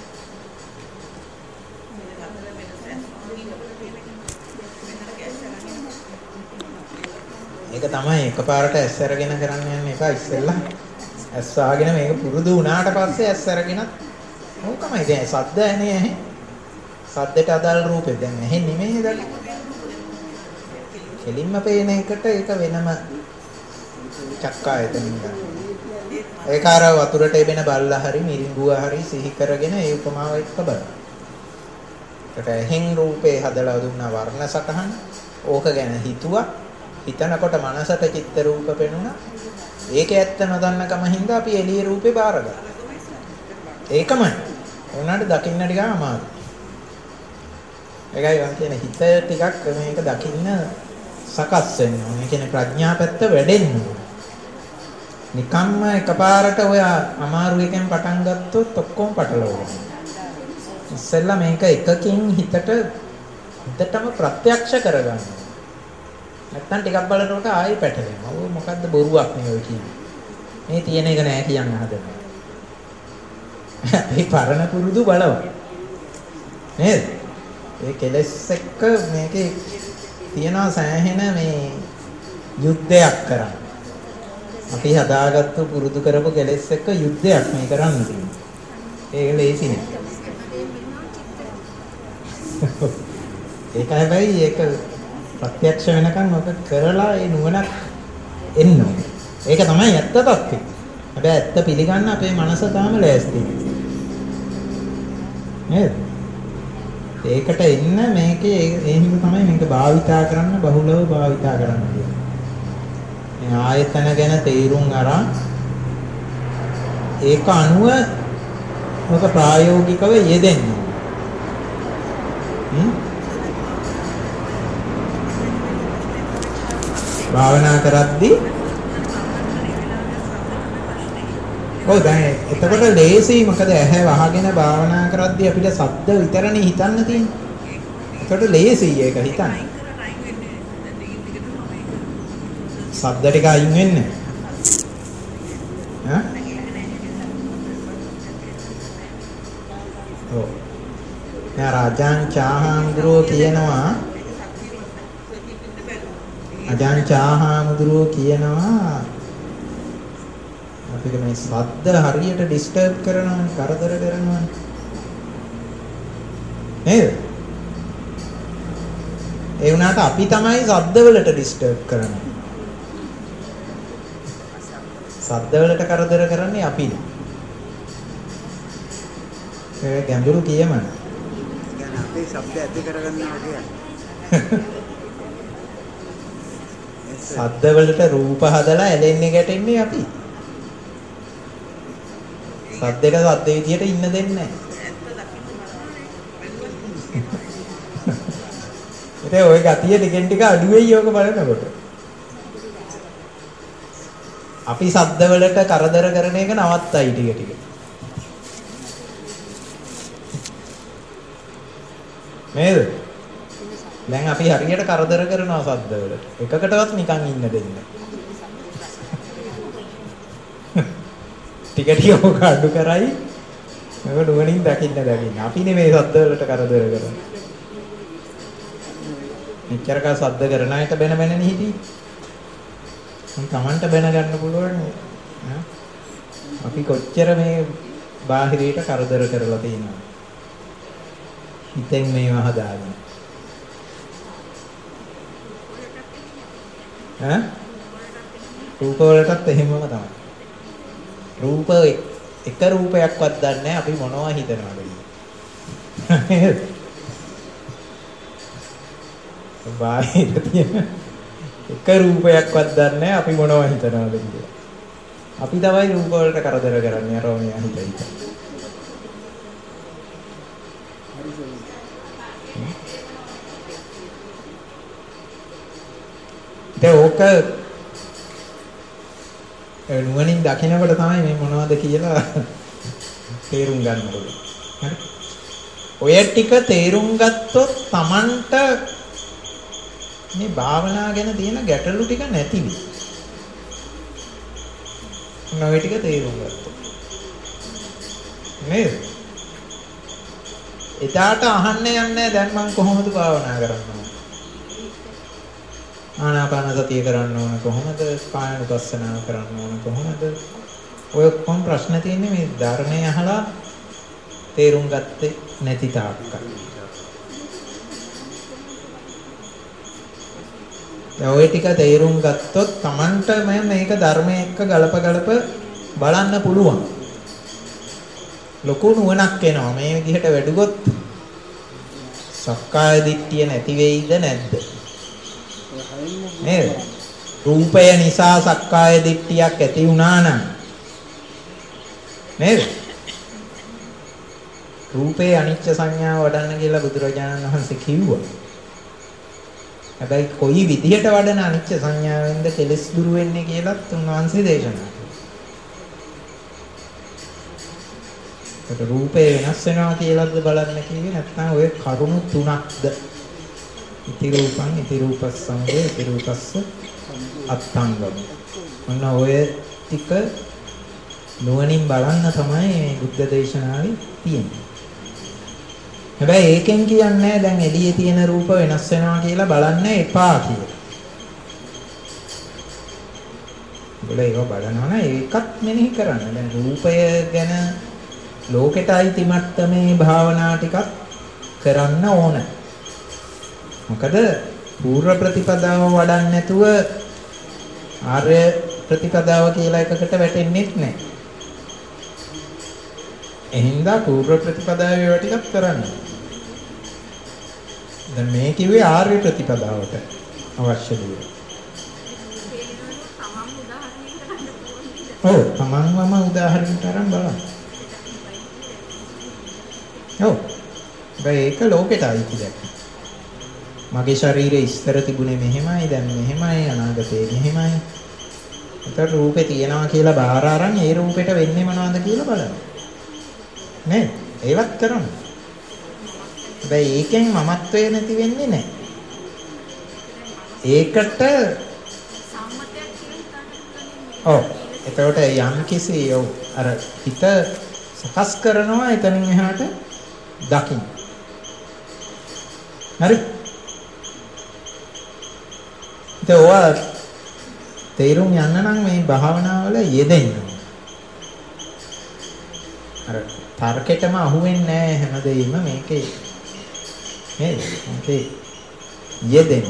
ඒක තමයි එකපාරට ඇස් අරගෙන කරන්න යන්න එපා. ඉස්සෙල්ලා ඇස් වහගෙන මේක පුරුදු වුණාට පස්සේ ඇස් අරගෙන ඕකමයි. දැන් සද්ද ඇනේ ඇහි. සද්දට අදාළ රූපේ දැන් ඇහි නෙමෙයි දැන්. කෙලින්ම පේන එකට ඒක වෙනම චක්කායතනින් ගන්න. ඒක අර වතුරට එබෙන බල්ලා හරි මිරිඟුව හරි සිහි කරගෙන ඒ උපමාව එක්ක බලන්න. ඒකට ඇහෙන් රූපේ හදලා දුන්නා වර්ණ සටහන. ඕක ගැන හිතුවා. හිතනකොට මනසට චිත්ත රූප පෙනුණා. ඒක ඇත්ත නොදන්නකම හින්දා අපි එළියේ රූපේ බාරගත්තා. ඒකමයි. උනාට දකින්න ටික අමාරුයි. ඒකයි මම කියන්නේ හිත ටිකක් මේක දකින්න සකස් වෙන්න ඕනේ. ඒ කියන්නේ ප්‍රඥා පැත්ත වැඩෙන්න ඕනේ. නිකම්ම එකපාරට ඔය අමාරු එකෙන් පටන් ගත්තොත් ඔක්කොම පටලවනවා. ඉස්සෙල්ලා මේක එකකින් හිතට හිතටම ප්‍රත්‍යක්ෂ කරගන්න. නැත්තම් ටිකක් බලනකොට ආයෙ පැටලෙනවා. ඔය මොකද්ද බොරුවක් නේ ඔය කියන්නේ. මේ තියෙන එක නෑ කියන්න හදනවා. මේ පරණ පුරුදු බලව. නේද? ඒ කෙලස් එක්ක මේකේ තියනවා සෑහෙන මේ යුද්ධයක් කරන්න. අපි හදාගත්තු පුරුදු කරපු කෙලස් එක්ක යුද්ධයක් මේ කරන්න තියෙනවා. ඒක ලේසි නෑ. ඒක හැබැයි ඒක ප්‍රත්‍යක්ෂ වෙනකන් ඔක කරලා ඒ නුවණක් එන්න ඕනේ. ඒක තමයි ඇත්ත තත්ත්වය. හැබැයි ඇත්ත පිළිගන්න අපේ මනස තාම ලෑස්ති නේද? ඒකට එන්න මේකේ ඒ හින්දා තමයි මේක භාවිතා කරන්න බහුලව භාවිතා කරන්න කියන්නේ. මේ ආයතන ගැන තේරුම් අරන් ඒක අනුව මොක ප්‍රායෝගිකව යෙදෙන්න. හ්ම් භාවනා කරද්දී ඔව් දැන් එතකොට ලේසි මොකද ඇහැ වහගෙන භාවනා කරද්දී අපිට ශබ්ද විතරනේ හිතන්න තියෙන්නේ. එතකොට ලේසි ඒක හිතන්න. ශබ්ද ටික අයින් වෙන්න. ඈ? ඔව්. දැන් රාජාන් චාහාමුදුරෝ කියනවා අජාන් චාහාමුදුරෝ කියනවා අපිට මේ ශබ්ද හරියට ඩිස්ටර්බ් කරනවා, කරදර කරනවා නේද? ඒ වුණාට අපි තමයි ශබ්ද වලට ඩිස්ටර්බ් කරන්නේ. ශබ්ද වලට කරදර කරන්නේ අපි. ඒ ගැඹුරු කියමන. කියන්නේ අපේ ශබ්ද ඇති කරගන්නවා කියන්නේ. ශබ්ද වලට රූප හදලා ඇලෙන්නේ ගැටෙන්නේ අපි. ශබ්දයට ශබ්ද විදියට ඉන්න දෙන්නේ නැහැ. ඒ ඔය ගතිය ටිකෙන් ටික අඩු වෙයි යෝක බලනකොට. අපි ශබ්ද වලට කරදර කරන එක නවත්තයි ටික ටික. නේද? දැන් අපි හරියට කරදර කරනවා ශබ්ද වලට. එකකටවත් නිකන් ඉන්න දෙන්නේ. ටික ටික ඔක අඩු කරයි. මේක නුවණින් දකින්න දකින්න. අපි නෙමෙයි ශබ්ද වලට කරදර කරන්නේ. මෙච්චරක ශබ්ද කරන අයට බැන බැන නිහිටි. මම Tamanට බැන ගන්න පුළුවන් නේ. අපි කොච්චර මේ බාහිරයට කරදර කරලා තියෙනවද? හිතෙන් මේව හදාගෙන. ඈ? රූප වලටත් එහෙමම තමයි. රූප එක රූපයක්වත් දන්නේ නැහැ අපි මොනවා හිතනවද කියලා. බාහිර තියෙන එක රූපයක්වත් දන්නේ නැහැ අපි මොනවා හිතනවද කියලා. අපි තමයි රූප වලට කරදර කරන්නේ අර මේ හිත හිත. ඒක නුවණින් දකිනකොට තමයි මේ මොනවද කියලා තේරුම් ගන්න ඕනේ. හරි. ඔය ටික තේරුම් ගත්තොත් Tamanට මේ භාවනා ගැන තියෙන ගැටලු ටික නැති වෙයි. ඔය ටික තේරුම් ගත්තොත්. නේද? එදාට අහන්න යන්නේ දැන් මම කොහොමද භාවනා කරන්නේ? ආනාපාන සතිය කරන්න ඕන කොහොමද? කායනුපස්සනාව කරන්න ඕන කොහොමද? ඔය කොම් ප්‍රශ්න තියෙන්නේ මේ ධර්මය අහලා තේරුම් ගත්තේ නැති තාක්කල්. දැන් ඔය ටික තේරුම් ගත්තොත් Tamanට මේක ධර්මයේ එක්ක ගලප ගලප බලන්න පුළුවන්. ලොකු නුවණක් එනවා. මේ විදිහට වැඩුවොත් සක්කාය දිට්ඨිය නැති වෙයිද නැද්ද? නේද? රූපය නිසා සක්කාය දිට්ඨියක් ඇති වුණා නම් නේද? රූපේ අනිච්ච සංඥාව වඩන්න කියලා බුදුරජාණන් වහන්සේ කිව්වා. හැබැයි කොයි විදිහට වඩන අනිච්ච සංඥාවෙන්ද කෙලස් දුරු වෙන්නේ කියලාත් උන්වහන්සේ දේශනා කළා. ඒක රූපේ වෙනස් වෙනවා කියලාද බලන්න කිව්වේ නැත්නම් ඔය කරුණු තුනක්ද? ඉති රූපං ඉති රූපස්සංගේ ඉති රූපස්ස අත්තංගම. ඔන්න ඔය ටික නුවණින් බලන්න තමයි මේ බුද්ධ දේශනාවේ තියෙන්නේ. හැබැයි ඒකෙන් කියන්නේ දැන් එළියේ තියෙන රූප වෙනස් වෙනවා කියලා බලන්න එපා කියලා. ඔබලා ඒව බලනවා නම් ඒකත් මෙනෙහි කරන්න. දැන් රූපය ගැන ලෝකෙට අයිති මට්ටමේ භාවනා ටිකක් කරන්න ඕන. මොකද පූර්ව ප්‍රතිපදාව වඩන්න නැතුව ආර්ය ප්‍රතිපදාව කියලා එකකට වැටෙන්නේ නැහැ. එහෙනම් පූර්ව ප්‍රතිපදාවේ ඒවා ටිකක් කරන්න. දැන් මේ කිව්වේ ආර්ය ප්‍රතිපදාවට අවශ්‍ය දේ. ඔව් තමන්වම උදාහරණයක් අරන් බලන්න. ඔව් මේක ලෝකෙට අයිති දෙයක්. මගේ ශරීරයේ ඉස්තර තිබුණේ මෙහෙමයි දැන් මෙහෙමයි අනාගතේ මෙහෙමයි. ඒතර රූපේ තියනවා කියලා බාහිර අරන් ඒ රූපෙට වෙන්නේ මොනවද කියලා බලන්න. නේද? ඒවත් කරන්න. හැබැයි ඒකෙන් මමත්වය නැති වෙන්නේ නැහැ. ඒකට සම්මතයක් කියලා ඔව්. එතකොට යම් කිසි ඔව් අර හිත සකස් කරනවා එතනින් එහාට දකින්න. හරි? ඒ ඔය තේරුම් යන්න නම් මේ භාවනාවල යෙදෙන්න. අර තර්කෙටම අහුවෙන්නේ නැහැ හැමදේම මේකේ නේද? මේකේ යෙදෙන්න.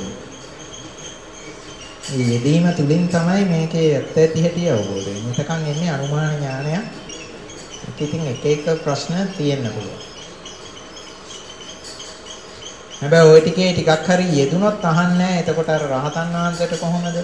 මේ යෙදීම තුලින් තමයි මේකේ ඇත්ත ඇති හැටි අවබෝධ වෙන්නේ. එතකන් එන්නේ අනුමාන ඥානයක් ඉතින් එක එක ප්‍රශ්න තියෙන්න පුළුවන්. හැබැයි ওই ටිකේ ටිකක් හරි යෙදුනොත් අහන්නේ නැහැ. එතකොට අර රහතන් වහන්සේට කොහොමද?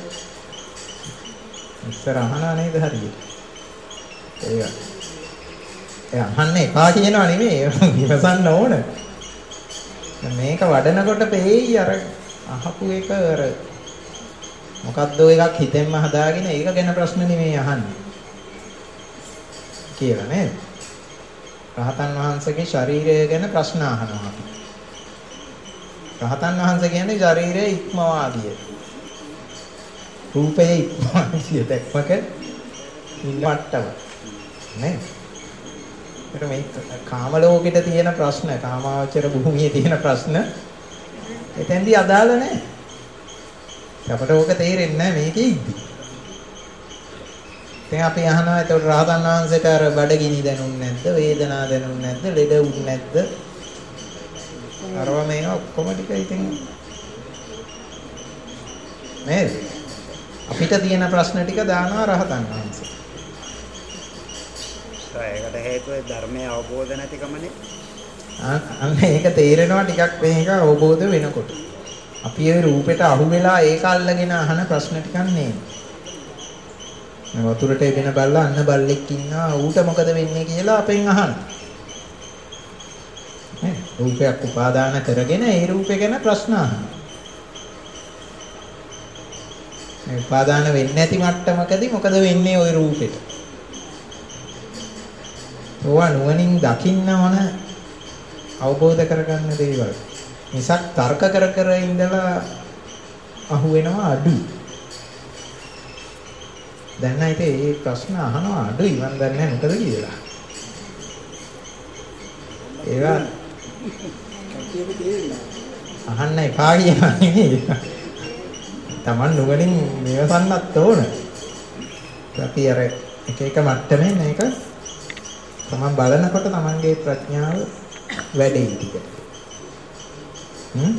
ඉස්සර අහනා නේද හරියට? ඒක. ඒ අහන්නේ එපා කියනවා නෙමෙයි. විමසන්න ඕන. මේක වඩනකොට පෙයි අර අහපු එක අර මොකද්ද එකක් හිතෙන්ම හදාගෙන ඒක ගැන ප්‍රශ්න නෙමෙයි අහන්නේ. කියලා නේද? රහතන් වහන්සේගේ ශරීරය ගැන ප්‍රශ්න අහනවා අපි. රහතන් වහන්සේ කියන්නේ ශරීරයේ ඉක්මවා ගිය. රූපයේ ඉක්මවා ගිය දැක්මක ඉන්නවට්ටම. නේ? ඒක මේ කාම ලෝකෙට තියෙන ප්‍රශ්න, කාමාවචර භූමියේ තියෙන ප්‍රශ්න එතෙන්දී අදාළ නැහැ. අපට ඕක තේරෙන්නේ නැහැ මේකේ ඉද්දි. දැන් අපි අහනවා එතකොට රහතන් වහන්සේට අර බඩගිනි දැනුන්නේ නැද්ද? වේදනාව දැනුන්නේ නැද්ද? ලෙඩ වුනේ නැද්ද? අරවා මේවා ඔක්කොම ටික ඉතින් නේද? අපිට තියෙන ප්‍රශ්න ටික දානවා රහතන් වහන්සේ. ඒකට හේතුව ධර්මයේ අවබෝධ නැතිකමනේ. අන්න ඒක තේරෙනවා ටිකක් මේක අවබෝධ වෙනකොට. අපි ඒ රූපෙට අහු වෙලා ඒක අල්ලගෙන අහන ප්‍රශ්න ටිකක් නෙමෙයි. මේ වතුරට එබෙන බල්ලා අන්න බල්ලෙක් ඉන්නවා ඌට මොකද වෙන්නේ කියලා අපෙන් අහන. නේ රූපයක් උපාදාන කරගෙන ඒ රූපේ ගැන ප්‍රශ්න අහනවා. මේ උපාදාන වෙන්නේ නැති මට්ටමකදී මොකද වෙන්නේ ওই රූපෙට? ඕවා නුවණින් දකින්න ඕන අවබෝධ කරගන්න දේවල්. මිසක් තර්ක කර කර ඉඳලා අහු වෙනවා අඩු. දැන් නම් ඉතින් මේ ප්‍රශ්න අහනවා අඩුයි මන් දන්නේ නැහැ මොකද කියලා. ඒවා අහන්න එපා කියනවා නෙමෙයි. Taman නුවණින් මෙවසන්නත් ඕන. අපි අර එක එක මට්ටමෙන් මේක Taman බලනකොට Tamanගේ ප්‍රඥාව වැඩි ටිකට. හ්ම්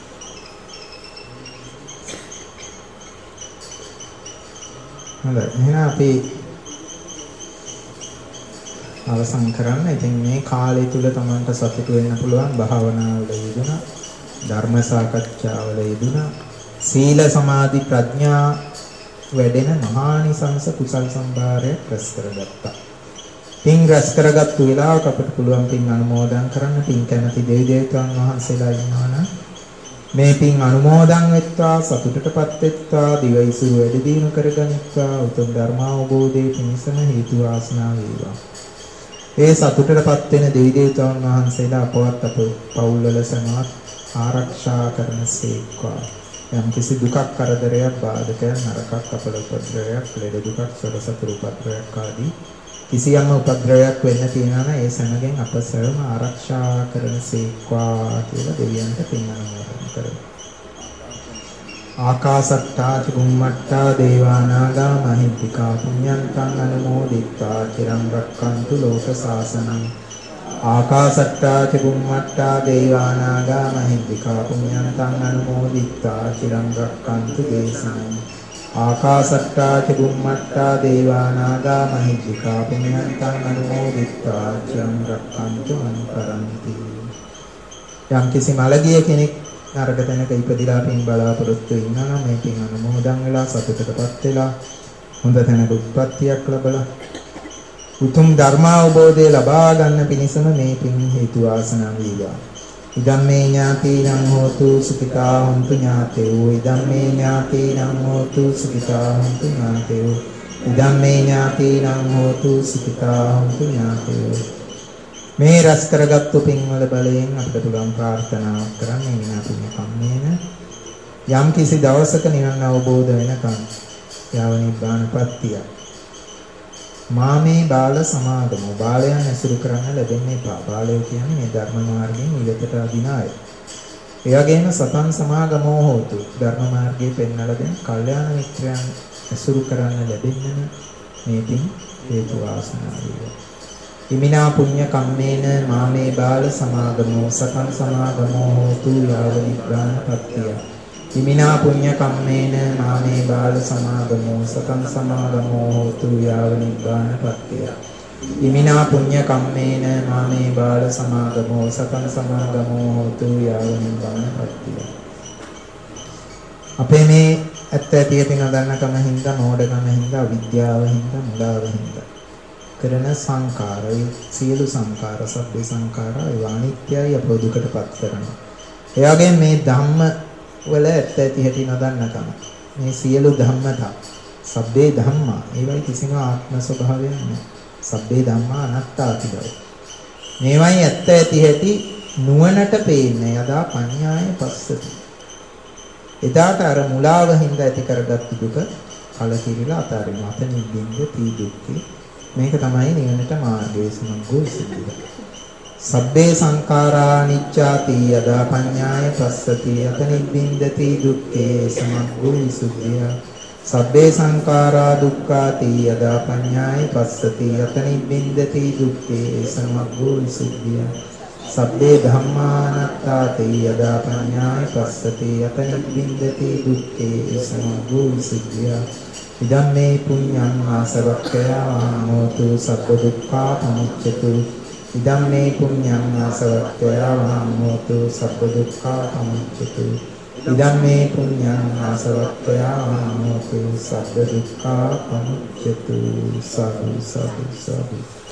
හොඳයි එහෙනම් අපි අවසන් කරන්න. ඉතින් මේ කාලය තුල Tamanට සතුටු වෙන්න පුළුවන් භාවනාවල යෙදුණා, ධර්ම සාකච්ඡාවල යෙදුණා, සීල සමාධි ප්‍රඥා වැඩෙන මහානිසංස කුසල් සම්භාරයක් රැස් කරගත්තා. පින් රැස් කරගත්තු වෙලාවක අපිට පුළුවන් පින් අනුමෝදන් කරන්න. පින් කැමති දෙවි දේවතාවුන් වහන්සේලා ඉන්නවනම් මේ පින් අනුමෝදන් වෙත්වා, සතුටටපත් වෙත්වා, දිවයිසුරු වැඩි දියුණු කරගනිත්වා, උතුම් ධර්ම අවබෝධයේ පිණසම හේතු වාසනා වේවා. ඒ සතුටටපත් වෙන දෙවි දේවතාවුන් වහන්සේලා අපවත් අප පවුල්වල සමවත් ආරක්ෂා කරනසේක්වා. යම් කිසි දුකක් කරදරයක් බාධකයක් නරකක් අපල උපද්‍රවයක් ලෙඩ දුකක් සොරසතුරු උපද්‍රවයක් ආදී කිසියම් උපද්‍රවයක් වෙන්න තියෙනවා නම් ඒ සමගින් අප සර්වම ආරක්ෂා කරනසේක්වා කියලා දෙවියන්ට පින් අනුමෝදන් කරමු. ආකාසට්ටා චුම්මට්ටා දේවානාගා මහිද්దికා පුඤ්ඤන්තං අනුමෝදිත්වා චිරං රක්ඛන්තු ලෝක සාසනං. ආකාසට්ටා චුම්මට්ටා දේවානාගා මහිද්దికා පුඤ්ඤන්තං අනුමෝදිත්වා චිරං රක්ඛන්තු දේශනං. ආකාසට්ටා චුම්මට්ටා දේවානාගා මහිද්దికා පුඤ්ඤන්තං අනුමෝදිත්වා චිරං රක්ඛන්තු මං කරන්ති. යම් කිසි මළගිය කෙනෙක් නරක තැනක ඉපදිලා පින් බලාපොරොත්තු වෙනවා නම් මේ පින් අනුමෝදන් වෙලා සතුටටපත් වෙලා හොඳ තැනක උත්පත්තියක් ලැබලා උතුම් ධර්මාවබෝධය ලබා ගන්න පිණිසම මේ පින් හේතු වාසනා වේවා. ඉදම්මේ ඥාතිනං හෝතු සුඛිතා හොන්තු ඥාතයෝ. ඉදම්මේ ඥාතිනං හෝතු සුඛිතා හොන්තු ඥාතයෝ. ඉදම්මේ ඥාතිනං හෝතු සුඛිතා හොන්තු ඥාතයෝ. මේ රැස් කරගත්තු පින්වල බලයෙන් අපට පුළුවන් ප්‍රාර්ථනාවක් කරන්න. එනිසා පින් කම්මේන යම් කිසි දවසක නිවන අවබෝධ වෙනකන් යාව නිබ්බානපත්තිය මාමේ බාල සමාගමෝ. බාලයන් ඇසුරු කරන්න ලැබෙන්නේ එපා. බාලයෝ කියන්නේ මේ ධර්ම මාර්ගයෙන් ඉවතට අදින අය. ඒ වගේම සතන් සමාගමෝ හෝතු. ධර්ම මාර්ගයේ පෙන්වලා දෙන කල්යාණ මිත්‍රයන් ඇසුරු කරන්න ලැබෙන්නම මේ පින් හේතු වාසනා වේවා. ඉමිනා පුඤ්ඤ කම්මේන මාමේ බාල සමාගමෝ සතං සමාගමෝ හෝතු යාව නිබ්බානපත්තිය. ඉමිනා පුඤ්ඤ කම්මේන මාමේ බාල සමාගමෝ සතං සමාගමෝ හෝතු යාව නිබ්බානපත්තිය. ඉමිනා පුඤ්ඤ කම්මේන මාමේ බාල සමාගමෝ සතං සමාගමෝ හෝතු යාව නිබ්බානපත්තිය. අපේ මේ ඇත්ත ඇති ඇති නොදන්නකම හින්දා මෝඩකම හින්දා අවිද්‍යාව හින්දා මුලාව හින්දා කරන සංකාර සියලු සංකාර සබ්බේ සංකාරා ඒවා අනිත්‍යයි අපෝ දුකටපත් කරනවා. ඒ වගේම මේ ධම්ම වල ඇත්ත ඇති ඇති නොදන්නකම මේ සියලු ධම්මතා සබ්බේ ධම්මා ඒවයි කිසිම ආත්ම ස්වභාවයක් නැහැ. සබ්බේ ධම්මා අනාත්තාති බව. මේවයි ඇත්ත ඇති ඇති නුවණට පේන්නේ යදා පඤ්ඤාය පස්සති. එදාට අර මුලාව හින්දා ඇති කරගත්තු දුක කලකිරිලා අතාරිනවා. අත නිබ්බින්ද තී දුක්ඛේ මේක තමයි නිවනට මාර්ගයේ සමග්ගෝ සිද්ධිය. සබ්බේ සංඛාරා නිච්ඡාති යදා පඤ්ඤාය පස්සති අත නිබ්බින්දති දුක්ඛේ සමග්ගෝ විසුද්ධිය. සබ්බේ සංඛාරා දුක්ඛාති යදා පඤ්ඤාය පස්සති අත නිබ්බින්දති දුක්ඛේ සමග්ගෝ විසුද්ධිය. සබ්බේ ධම්මානත්තාති යදා පඤ්ඤාය පස්සති අත නිබ්බින්දති දුක්ඛේ සමග්ගෝ විසුද්ධිය. ඉදම් මේ පුඤ්ඤං ආසවක්ඛයා හෝතු සබ්බ දුක්ඛා පමුච්ඡතු. ඉදම් මේ පුඤ්ඤං ආසවක්ඛයා හෝතු සබ්බ දුක්ඛා පමුච්ඡතු. ඉදම් මේ පුඤ්ඤං ආසවක්ඛයා හෝතු සබ්බ දුක්ඛා පමුච්ඡතු. සාදු සාදු සාදු.